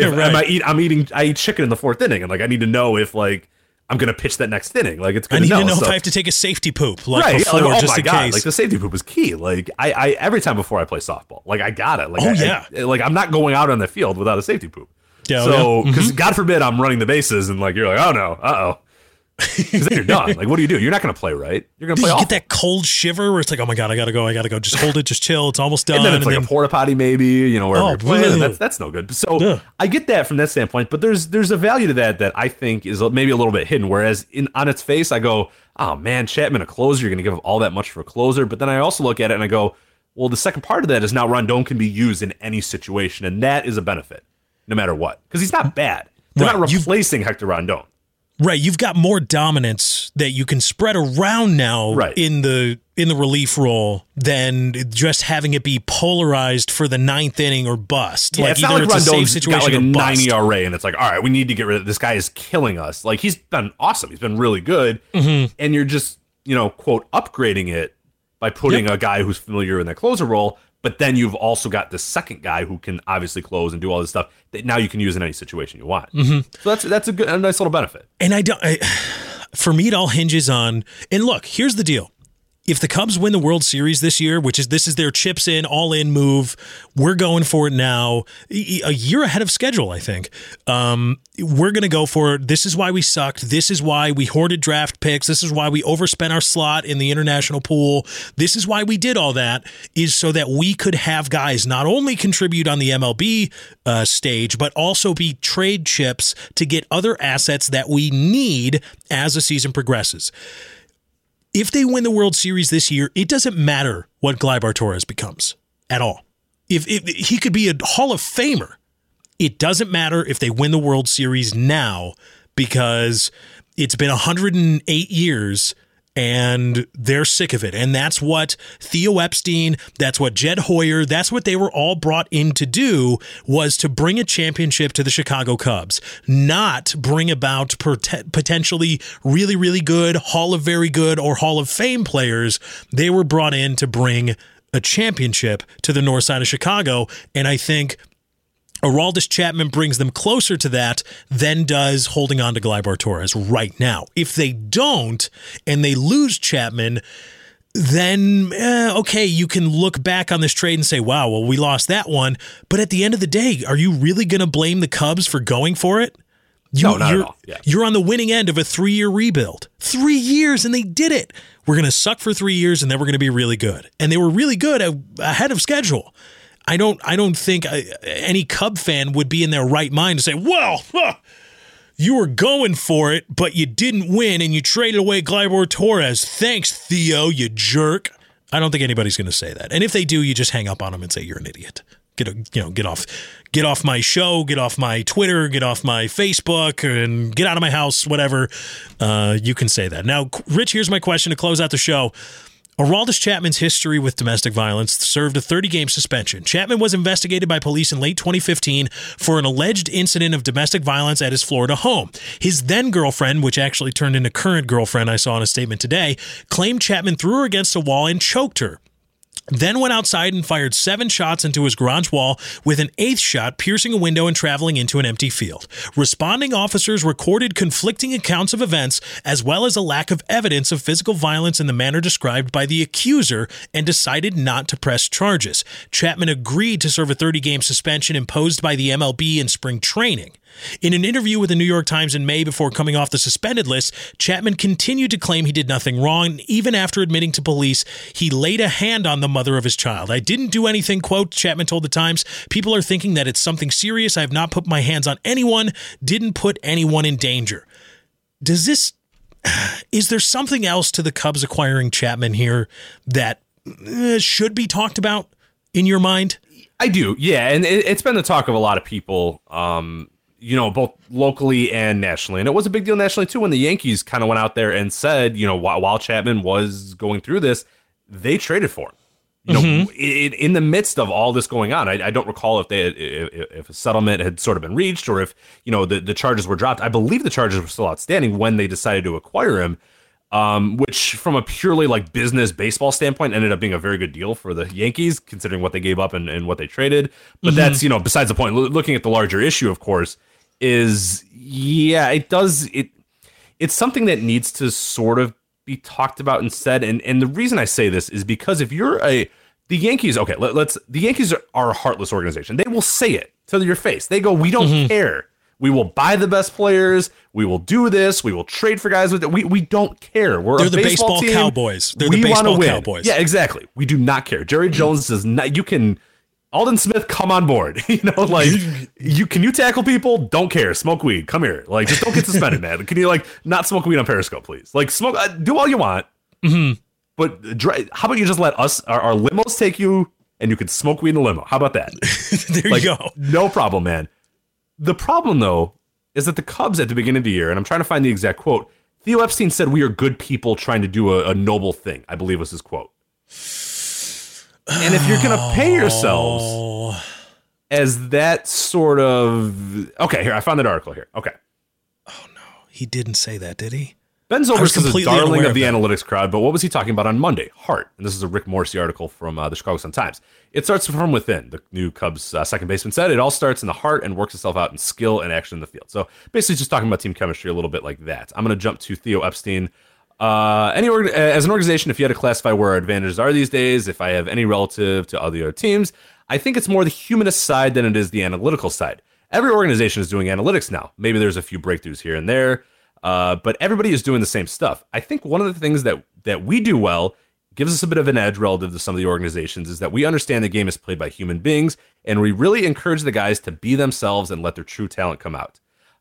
right. I eat chicken in the fourth inning. And like, I need to know if like, I'm going to pitch that next inning. Like, it's good I need to know so. if I have to take a safety poop, like Right. before, Like, just in case. Like, the safety poop is key. Like, I every time before I play softball, like, I got it. Like, like, I'm not going out on the field without a safety poop. Yeah, so, because God forbid I'm running the bases and like, you're like, oh no, uh-oh. Because then you're done. Like, what do? You're not going to play right. You're going to play you awful. get that cold shiver where it's like, oh my God, I got to go. Just hold it, just chill. It's almost done. And then it's like a porta potty maybe, wherever you're playing. And that's no good. So I get that from that standpoint, but there's a value to that I think is maybe a little bit hidden. Whereas on its face, I go, oh man, Chapman, a closer, you're going to give up all that much for a closer. But then I also look at it and I go, well, the second part of that is now Rondon can be used in any situation, and that is a benefit, no matter what. Because he's not bad. They're not replacing Hector Rondon. Right, you've got more dominance that you can spread around now in the relief role than just having it be polarized for the ninth inning or bust. Yeah, like it's not like a safe Rondon's situation got like a or bust. 9 ERA, and it's like, all right, we need to get rid of this guy. Is killing us. Like, he's been awesome. He's been really good, and you're just quote upgrading it by putting a guy who's familiar in that closer role. But then you've also got the second guy who can obviously close and do all this stuff that now you can use in any situation you want. So that's a nice little benefit. And for me, it all hinges on, and look, here's the deal. If the Cubs win the World Series this year, this is their chips in, all in move, we're going for it now, a year ahead of schedule, I think. We're going to go for it. This is why we sucked. This is why we hoarded draft picks. This is why we overspent our slot in the international pool. This is why we did all that, is so that we could have guys not only contribute on the MLB stage, but also be trade chips to get other assets that we need as the season progresses. If they win the World Series this year, it doesn't matter what Gleyber Torres becomes at all. If he could be a Hall of Famer, it doesn't matter if they win the World Series now, because it's been 108 years and they're sick of it. And that's what Theo Epstein, that's what Jed Hoyer, that's what they were all brought in to do, was to bring a championship to the Chicago Cubs, not bring about potentially really, really good, Hall of Very Good, or Hall of Fame players. They were brought in to bring a championship to the north side of Chicago. And I think Aroldis Chapman brings them closer to that than does holding on to Gleyber Torres right now. If they don't, and they lose Chapman, then, okay, you can look back on this trade and say, wow, well, we lost that one. But at the end of the day, are you really going to blame the Cubs for going for it? No, not at all. Yeah. You're on the winning end of a 3-year rebuild. 3 years, and they did it. We're going to suck for 3 years, and then we're going to be really good. And they were really good ahead of schedule. I don't think any Cub fan would be in their right mind to say, well, you were going for it, but you didn't win, and you traded away Gleyber Torres. Thanks, Theo, you jerk. I don't think anybody's going to say that. And if they do, you just hang up on them and say, you're an idiot. Get off my show, get off my Twitter, get off my Facebook, and get out of my house, whatever. You can say that. Now, Rich, here's my question to close out the show. Aroldis Chapman's history with domestic violence served a 30-game suspension. Chapman was investigated by police in late 2015 for an alleged incident of domestic violence at his Florida home. His then-girlfriend, which actually turned into current girlfriend, I saw in a statement today, claimed Chapman threw her against a wall and choked her. Then went outside and fired 7 shots into his garage wall, with an 8th shot piercing a window and traveling into an empty field. Responding officers recorded conflicting accounts of events, as well as a lack of evidence of physical violence in the manner described by the accuser, and decided not to press charges. Chapman agreed to serve a 30-game suspension imposed by the MLB in spring training. In an interview with the New York Times in May before coming off the suspended list, Chapman continued to claim he did nothing wrong, even after admitting to police he laid a hand on the mother of his child. I didn't do anything, quote, Chapman told the Times. People are thinking that it's something serious. I have not put my hands on anyone, didn't put anyone in danger. Is there something else to the Cubs acquiring Chapman here that should be talked about in your mind? I do, yeah, and it's been the talk of a lot of people, both locally and nationally. And it was a big deal nationally, too, when the Yankees kind of went out there and said, while Chapman was going through this, they traded for him. In the midst of all this going on, I don't recall if a settlement had sort of been reached, or if, the charges were dropped. I believe the charges were still outstanding when they decided to acquire him, which from a purely business baseball standpoint ended up being a very good deal for the Yankees, considering what they gave up and what they traded. But that's, besides the point. Looking at the larger issue, of course, is, it's something that needs to sort of be talked about and said. And the reason I say this is because if you're the Yankees, okay, the Yankees are a heartless organization. They will say it to your face. They go, we don't care. We will buy the best players. We will do this. We will trade for guys with it. We don't care. They're the baseball team. Cowboys. They're the baseball Cowboys. Yeah, exactly. We do not care. Jerry Jones does not. You can. Alden Smith, come on board. Can you tackle people? Don't care. Smoke weed. Come here. Just don't get suspended, man. Can you not smoke weed on Periscope, please? Smoke. Do all you want. Mm-hmm. But how about you just let us, our limos, take you, and you can smoke weed in the limo? How about that? There you go. No problem, man. The problem, though, is that the Cubs at the beginning of the year, and I'm trying to find the exact quote, Theo Epstein said, "We are good people trying to do a noble thing," I believe was his quote. And if you're going to pay yourselves as that sort of... Okay, here, I found that article here. Okay. Oh, no. He didn't say that, did he? Ben Zobrist is a darling of the analytics crowd, but what was he talking about on Monday? Heart. And this is a Rick Morrissey article from the Chicago Sun-Times. It starts from within. The new Cubs second baseman said, it all starts in the heart and works itself out in skill and action in the field. So basically just talking about team chemistry a little bit like that. I'm going to jump to Theo Epstein. As an organization, if you had to classify where our advantages are these days, if I have any relative to other teams, I think it's more the humanist side than it is the analytical side. Every organization is doing analytics now. Maybe there's a few breakthroughs here and there, but everybody is doing the same stuff. I think one of the things that we do well, gives us a bit of an edge relative to some of the organizations, is that we understand the game is played by human beings, and we really encourage the guys to be themselves and let their true talent come out.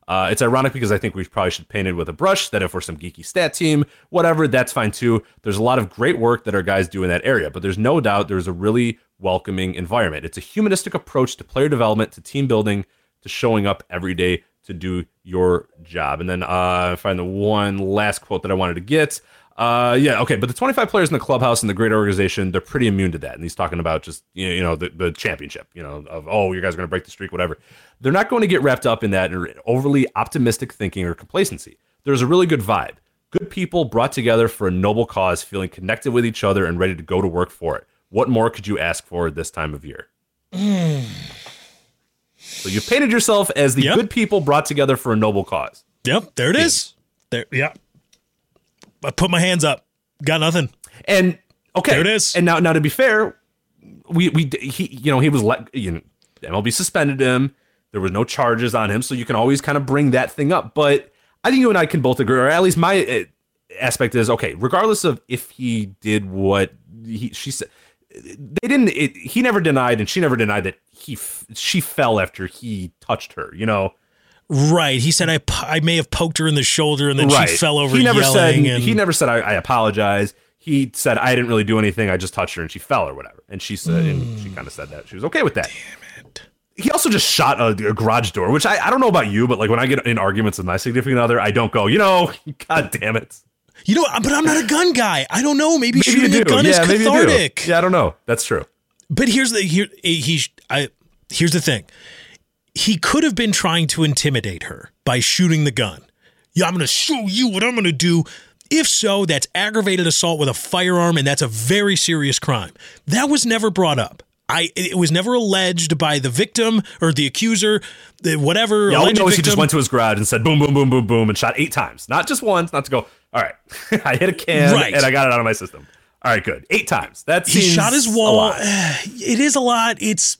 It's ironic because I think we probably should paint it with a brush, that if we're some geeky stat team, whatever, that's fine too. There's a lot of great work that our guys do in that area, but there's no doubt there's a really welcoming environment. It's a humanistic approach to player development, to team building, to showing up every day to do your job. And then I find the one last quote that I wanted to get. But the 25 players in the clubhouse and the great organization, they're pretty immune to that. And he's talking about just, the championship, of, oh, you guys are going to break the streak, whatever. They're not going to get wrapped up in that overly optimistic thinking or complacency. There's a really good vibe. Good people brought together for a noble cause, feeling connected with each other and ready to go to work for it. What more could you ask for this time of year? So you painted yourself as the good people brought together for a noble cause. Yep, there it is. There, yeah. I put my hands up. Got nothing. And okay, there it is. And now to be fair, he was MLB suspended him. There was no charges on him, so you can always kind of bring that thing up. But I think you and I can both agree, or at least my aspect is, okay, regardless of if he did what she said, he never denied and she never denied that she fell after he touched her, Right. He said, I may have poked her in the shoulder and then she fell over he never yelling. He never said, I apologize. He said, I didn't really do anything. I just touched her and she fell or whatever. And she said, and she kind of said that she was okay with that. Damn it. He also just shot a garage door, which I don't know about you, but like when I get in arguments with my significant other, I don't go, God damn it. But I'm not a gun guy. I don't know. Maybe shooting a gun is cathartic. Yeah, I don't know. That's true. But here's the thing. He could have been trying to intimidate her by shooting the gun. Yeah, I'm going to show you what I'm going to do. If so, that's aggravated assault with a firearm, and that's a very serious crime. That was never brought up. It was never alleged by the victim or the accuser, whatever. Yeah, all we know is he just went to his garage and said boom, boom, boom, boom, boom, and shot 8 times. Not just once, not to go, all right, I hit a can and I got it out of my system. All right, good. 8 times. That seems he shot his wall. A lot. It is a lot. It's,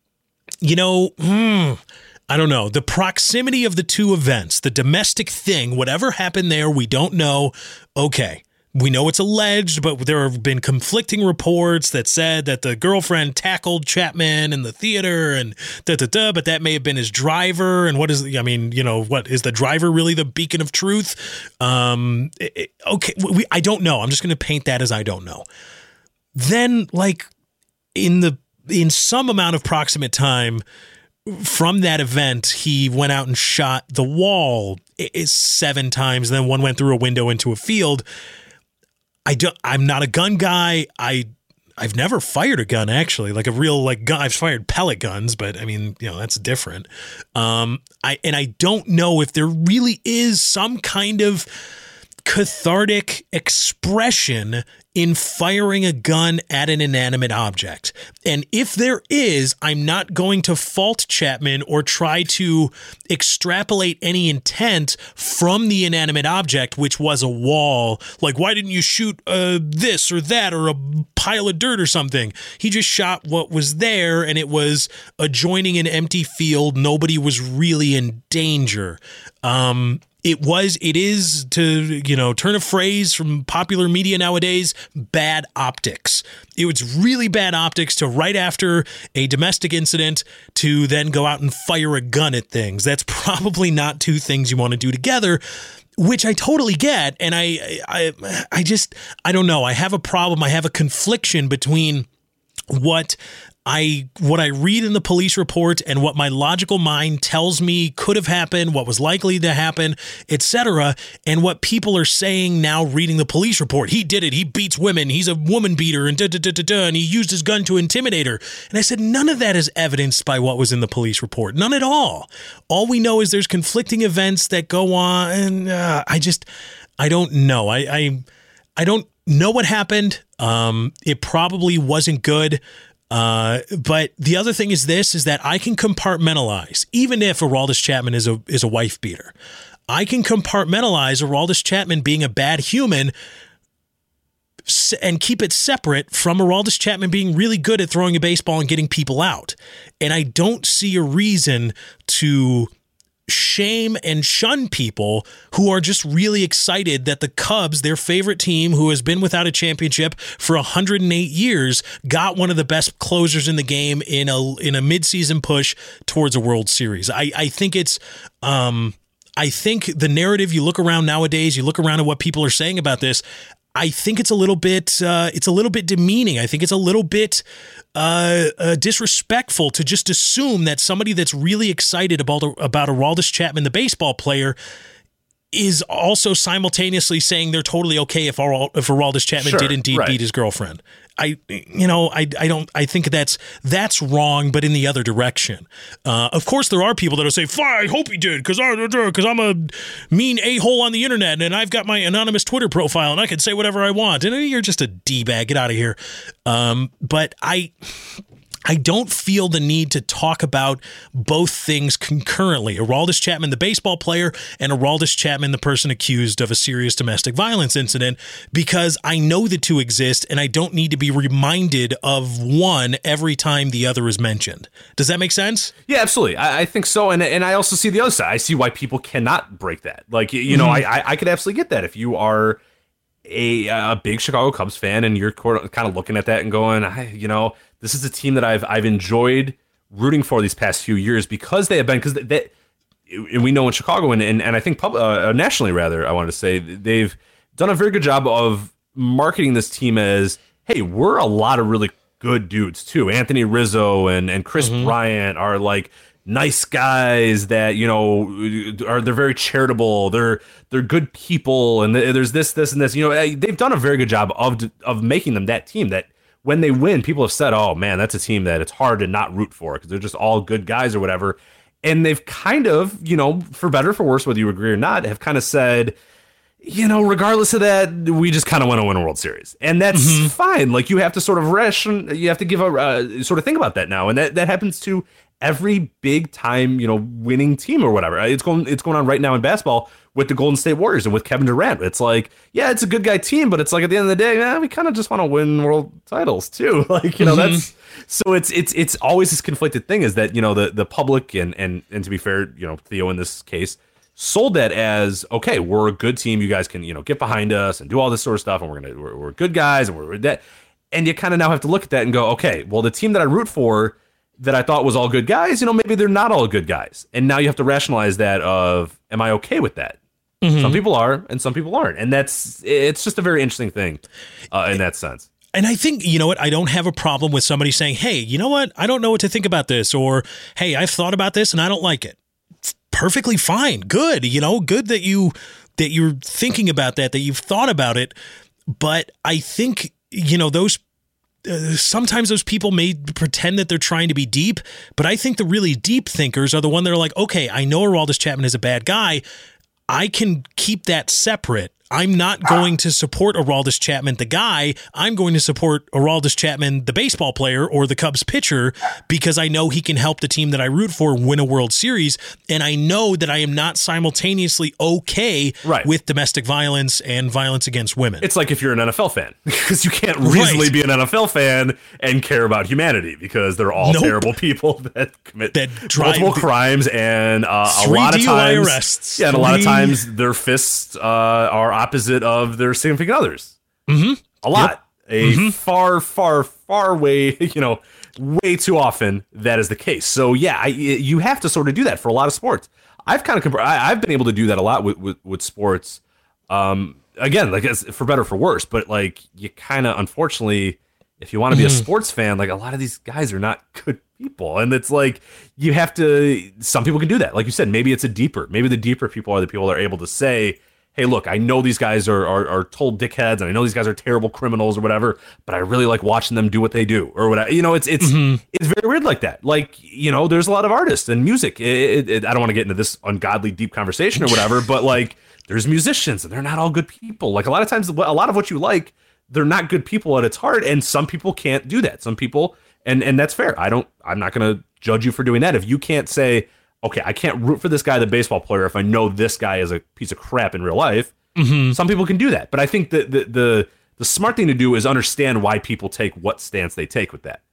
I don't know. The proximity of the two events, the domestic thing, whatever happened there, we don't know. Okay. We know it's alleged, but there have been conflicting reports that said that the girlfriend tackled Chapman in the theater and but that may have been his driver. And what is the driver really the beacon of truth? Okay. I don't know. I'm just going to paint that as I don't know. Then in some amount of proximate time from that event, he went out and shot the wall 7 times. Then one went through a window into a field. I'm not a gun guy. I've never fired a gun, actually, like a real gun. I've fired pellet guns, but that's different. I don't know if there really is some kind of cathartic expression in firing a gun at an inanimate object. And if there is, I'm not going to fault Chapman or try to extrapolate any intent from the inanimate object, which was a wall. Like, why didn't you shoot this or that or a pile of dirt or something? He just shot what was there, and it was adjoining an empty field. Nobody was really in danger. It is, to, turn a phrase from popular media nowadays, bad optics. It was really bad optics to right after a domestic incident to then go out and fire a gun at things. That's probably not 2 things you want to do together, which I totally get. And I don't know. I have a problem. I have a confliction between what I read in the police report and what my logical mind tells me could have happened, what was likely to happen, etc., and what people are saying now reading the police report. He did it. He beats women. He's a woman beater and and he used his gun to intimidate her. And I said, none of that is evidenced by what was in the police report. None at all. All we know is there's conflicting events that go on, and I don't know. I don't know what happened. It probably wasn't good. But the other thing is that I can compartmentalize, even if Aroldis Chapman is a wife beater. I can compartmentalize Aroldis Chapman being a bad human and keep it separate from Aroldis Chapman being really good at throwing a baseball and getting people out. And I don't see a reason to shame and shun people who are just really excited that the Cubs, their favorite team, who has been without a championship for 108 years, got one of the best closers in the game in a midseason push towards a World Series. I think it's I think the narrative, you look around nowadays, you look around at what people are saying about this, I think it's a little bit demeaning. I think it's a little bit disrespectful to just assume that somebody that's really excited about Aroldis Chapman, the baseball player, is also simultaneously saying they're totally okay if Aroldis Chapman did indeed beat his girlfriend. I think that's wrong, but in the other direction. Of course, there are people that'll say, "Fine, I hope he did, because I'm a mean a-hole on the internet, and I've got my anonymous Twitter profile, and I can say whatever I want." And you're just a d-bag. Get out of here. But I don't feel the need to talk about both things concurrently. Aroldis Chapman, the baseball player, and Aroldis Chapman, the person accused of a serious domestic violence incident, because I know the two exist, and I don't need to be reminded of one every time the other is mentioned. Does that make sense? Yeah, absolutely. I think so. And I also see the other side. I see why people cannot break that. Like, you know, I could absolutely get that. If you are a big Chicago Cubs fan and you're kind of looking at that and going, this is a team that I've enjoyed rooting for these past few years because they have been, and we know in Chicago and I think nationally rather, I wanted to say, they've done a very good job of marketing this team as, hey, we're a lot of really good dudes too. Anthony Rizzo and Chris Bryant are like nice guys that, they're very charitable. They're good people. And there's this and this, they've done a very good job of making them that team that when they win, people have said, oh man, that's a team that it's hard to not root for because they're just all good guys or whatever. And they've kind of, for better or for worse, whether you agree or not, have kind of said, regardless of that, we just kind of want to win a World Series. And that's fine. Like, you have to sort of you have to give sort of think about that now. And that happens to every big time, winning team or whatever. It's going on right now in basketball with the Golden State Warriors and with Kevin Durant. It's like, yeah, it's a good guy team, but it's like at the end of the day, we kind of just want to win world titles too. Like, that's, so it's always this conflicted thing is that, the public and to be fair, Theo in this case sold that as, okay, we're a good team. You guys can, get behind us and do all this sort of stuff. And we're good guys and we're that. And you kind of now have to look at that and go, okay, well, the team that I root for that I thought was all good guys, maybe they're not all good guys. And now you have to rationalize that of, am I okay with that? Some people are and some people aren't. And it's just a very interesting thing in that sense. And I think, you know what, I don't have a problem with somebody saying, hey, you know what, I don't know what to think about this, or, hey, I've thought about this and I don't like it. It's perfectly fine. Good. Good that you're thinking about that you've thought about it. But I think, those sometimes those people may pretend that they're trying to be deep, but I think the really deep thinkers are the one that are like, okay, I know Aroldis Chapman is a bad guy. I can keep that separate. I'm not going to support Aroldis Chapman, the guy. I'm going to support Aroldis Chapman, the baseball player or the Cubs pitcher, because I know he can help the team that I root for win a World Series. And I know that I am not simultaneously okay with domestic violence and violence against women. It's like if you're an NFL fan, because you can't reasonably be an NFL fan and care about humanity because they're all terrible people that commit multiple crimes and a lot of times arrests. Yeah, and a lot of times their fists are opposite of their significant others. A lot. Far, far, far way, way too often that is the case. So yeah, you have to sort of do that for a lot of sports. I've been able to do that a lot with sports. Again, like for better or for worse, but like you kind of, unfortunately, if you want to be a sports fan, like a lot of these guys are not good people. And it's like, you have to, some people can do that. Like you said, maybe the deeper people are the people that are able to say, hey, look, I know these guys are total dickheads, and I know these guys are terrible criminals or whatever, but I really like watching them do what they do or whatever. It's very weird like that. Like, there's a lot of artists and music. I don't want to get into this ungodly deep conversation or whatever, but like, there's musicians and they're not all good people. Like a lot of times, a lot of what you like, they're not good people at its heart, and some people can't do that. Some people, and that's fair. I'm not going to judge you for doing that. If you can't say, okay, I can't root for this guy, the baseball player, if I know this guy is a piece of crap in real life. Some people can do that. But I think that the smart thing to do is understand why people take what stance they take with that.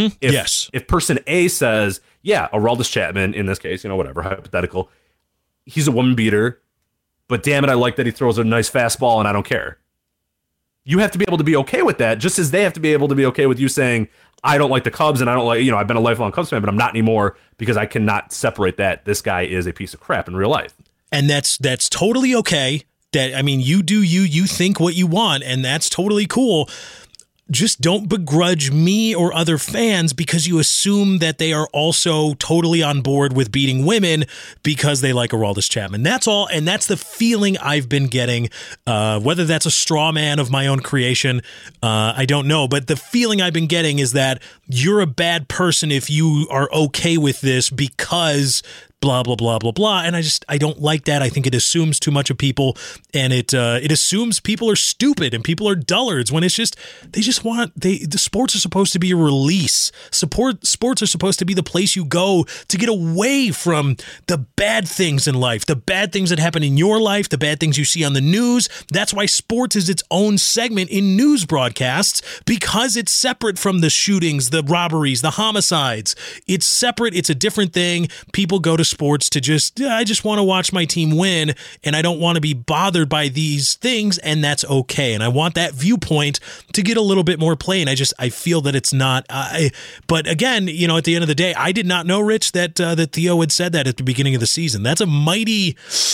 If person A says, yeah, Aroldis Chapman, in this case, whatever, hypothetical, he's a woman beater, but damn it, I like that he throws a nice fastball and I don't care. You have to be able to be okay with that, just as they have to be able to be okay with you saying, I don't like the Cubs and I don't like, I've been a lifelong Cubs fan, but I'm not anymore because I cannot separate that. This guy is a piece of crap in real life. And that's totally okay. That, I mean, you do you think what you want, and that's totally cool. Just don't begrudge me or other fans because you assume that they are also totally on board with beating women because they like Aroldis Chapman. That's all, and that's the feeling I've been getting. Whether that's a straw man of my own creation, I don't know. But the feeling I've been getting is that you're a bad person if you are okay with this because blah, blah, blah, blah, blah. And I don't like that. I think it assumes too much of people, and it assumes people are stupid and people are dullards when it's just, the sports are supposed to be a release. Sports are supposed to be the place you go to get away from the bad things in life, the bad things that happen in your life, the bad things you see on the news. That's why sports is its own segment in news broadcasts, because it's separate from the shootings, the robberies, the homicides. It's separate. It's a different thing. People go to sports to I just want to watch my team win, and I don't want to be bothered by these things, and that's okay. And I want that viewpoint to get a little bit more play, and I feel that it's not. But again, at the end of the day, I did not know, Rich, that Theo had said that at the beginning of the season. That's a mighty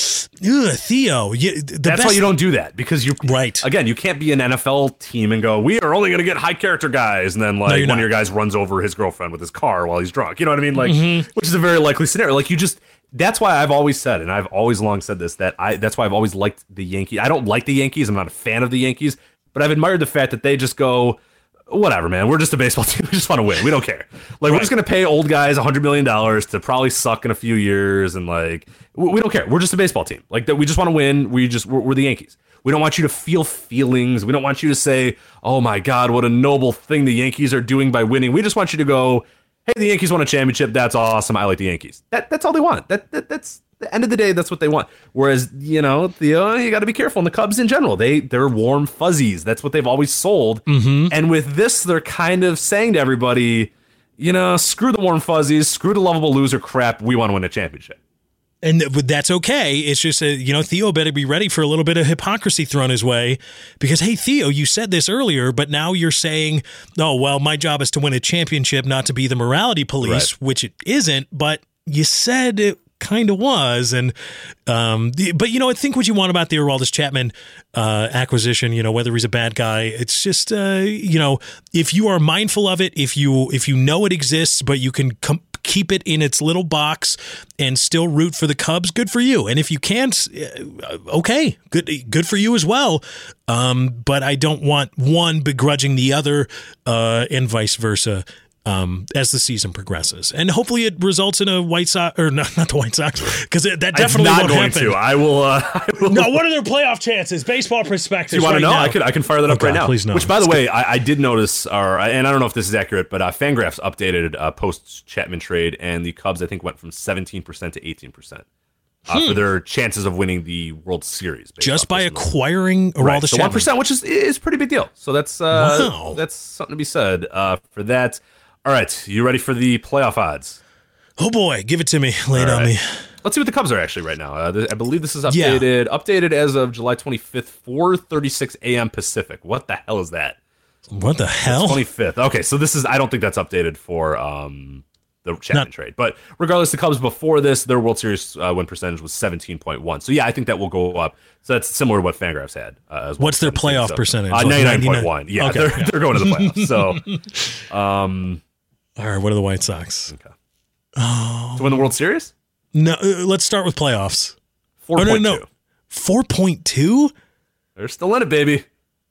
Theo. That's why you don't do that, because right. Again, you can't be an NFL team and go, we are only going to get high character guys, and then one of your guys runs over his girlfriend with his car while he's drunk. You know what I mean? Which is a very likely scenario. That's why I've always said, and I've always long said this, that's why I've always liked the Yankees. I don't like the Yankees. I'm not a fan of the Yankees, but I've admired the fact that they just go, whatever, man. We're just a baseball team. We just want to win. We don't care. We're just going to pay old guys $100 million to probably suck in a few years, and we don't care. We're just a baseball team. We just want to win. We're the Yankees. We don't want you to feel feelings. We don't want you to say, oh my God, what a noble thing the Yankees are doing by winning. We just want you to go, hey, the Yankees won a championship. That's awesome. I like the Yankees. That's all they want. That's the end of the day. That's what they want. Whereas, Theo, you got to be careful. And the Cubs in general, they're warm fuzzies. That's what they've always sold. And with this, they're kind of saying to everybody, screw the warm fuzzies, screw the lovable loser crap. We want to win a championship. And that's okay. It's just, Theo better be ready for a little bit of hypocrisy thrown his way, because, hey, Theo, you said this earlier, but now you're saying, oh, well, my job is to win a championship, not to be the morality police, right. Which it isn't, but you said it kind of was. And, but I think what you want about the Aroldis Chapman acquisition, whether he's a bad guy, it's just, if you are mindful of it, if you know it exists, but you can keep it in its little box and still root for the Cubs, good for you. And if you can't, okay, good for you as well. But I don't want one begrudging the other, and vice versa. As the season progresses, and hopefully it results in a White Sox, or not the White Sox, because that definitely won't happen. I will. No, what are their playoff chances? Baseball perspective. Do you want to know? Now. I can fire that up right now. Please no. Which, by the way, I did notice, and I don't know if this is accurate, but Fangraphs updated post Chapman trade, and the Cubs I think went from 17% to 18%. For their chances of winning the World Series, just by acquiring Aroldis Chapman. 1%, which is a pretty big deal. So that's wow. That's something to be said for that. All right, you ready for the playoff odds? Oh boy, give it to me. Lay it on me. Let's see what the Cubs are actually right now. I believe this is updated as of July 25th, 4:36 a.m. Pacific. What the hell is that? What the hell? 25th. Okay, so this is, I don't think that's updated for the Chapman trade. But regardless, the Cubs before this, their World Series win percentage was 17.1. So yeah, I think that will go up. So that's similar to what Fangraphs had as well. What's their playoff percentage? 99.1. Yeah, okay, they're going to the playoffs. So, all right, what are the White Sox? Okay. To win the World Series? No, let's start with playoffs. 4.2. No. 4.2? They're still in it, baby.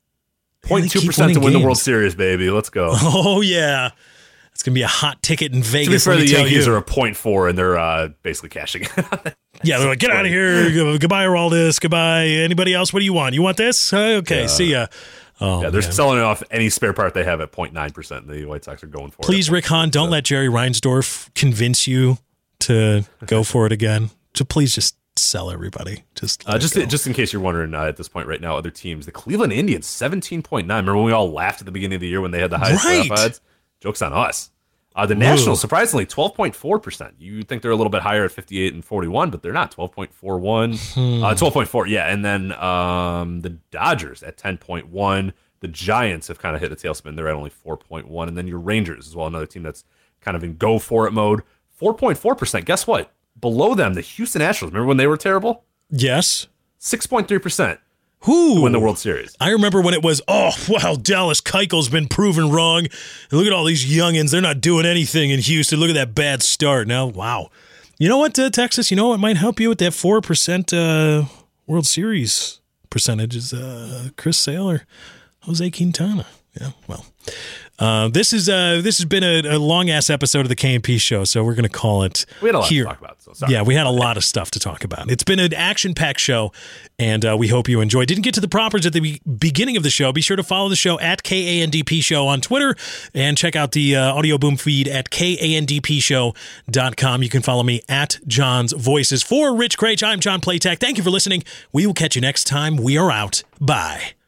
0.2% to win the World Series, baby. Let's go. Oh, yeah. It's going to be a hot ticket in Vegas. To be fair, the Yankees are a 0.4, and they're basically cashing in. Yeah, they're like, get out of here. Goodbye, Aroldis. Goodbye. Anybody else? What do you want? You want this? Okay, see ya. Oh, yeah, they're selling off any spare part they have at 0.9%. The White Sox are going for it. Please, Rick Hahn, don't let Jerry Reinsdorf convince you to go for it again. So please just sell everybody. Just in case you're wondering at this point right now, other teams, the Cleveland Indians, 17.9. Remember when we all laughed at the beginning of the year when they had the highest playoff odds? Joke's on us. The Nationals, surprisingly, 12.4%. You think they're a little bit higher at 58 and 41, but they're not. 12.41. 12.4, yeah. And then the Dodgers at 10.1. The Giants have kind of hit the tailspin. They're at only 4.1. And then your Rangers as well, another team that's kind of in go-for-it mode. 4.4%. Guess what? Below them, the Houston Astros. Remember when they were terrible? Yes. 6.3% Who to win the World Series. I remember when it was, Dallas Keuchel's been proven wrong. Look at all these youngins. They're not doing anything in Houston. Look at that bad start. Now, wow. You know what, Texas? You know what might help you with that 4% World Series percentage is Chris Sale or Jose Quintana. Yeah, well. This has been a long-ass episode of the KMP Show, so we're going to call it We had a lot here. to talk about, so sorry. Yeah, we had a lot of stuff to talk about. It's been an action-packed show, and we hope you enjoyed. Didn't get to the propers at the beginning of the show. Be sure to follow the show at KANDP Show on Twitter, and check out the Audio Boom feed at KANDPshow.com. You can follow me at John's Voices. For Rich Craich, I'm John Playtech. Thank you for listening. We will catch you next time. We are out. Bye.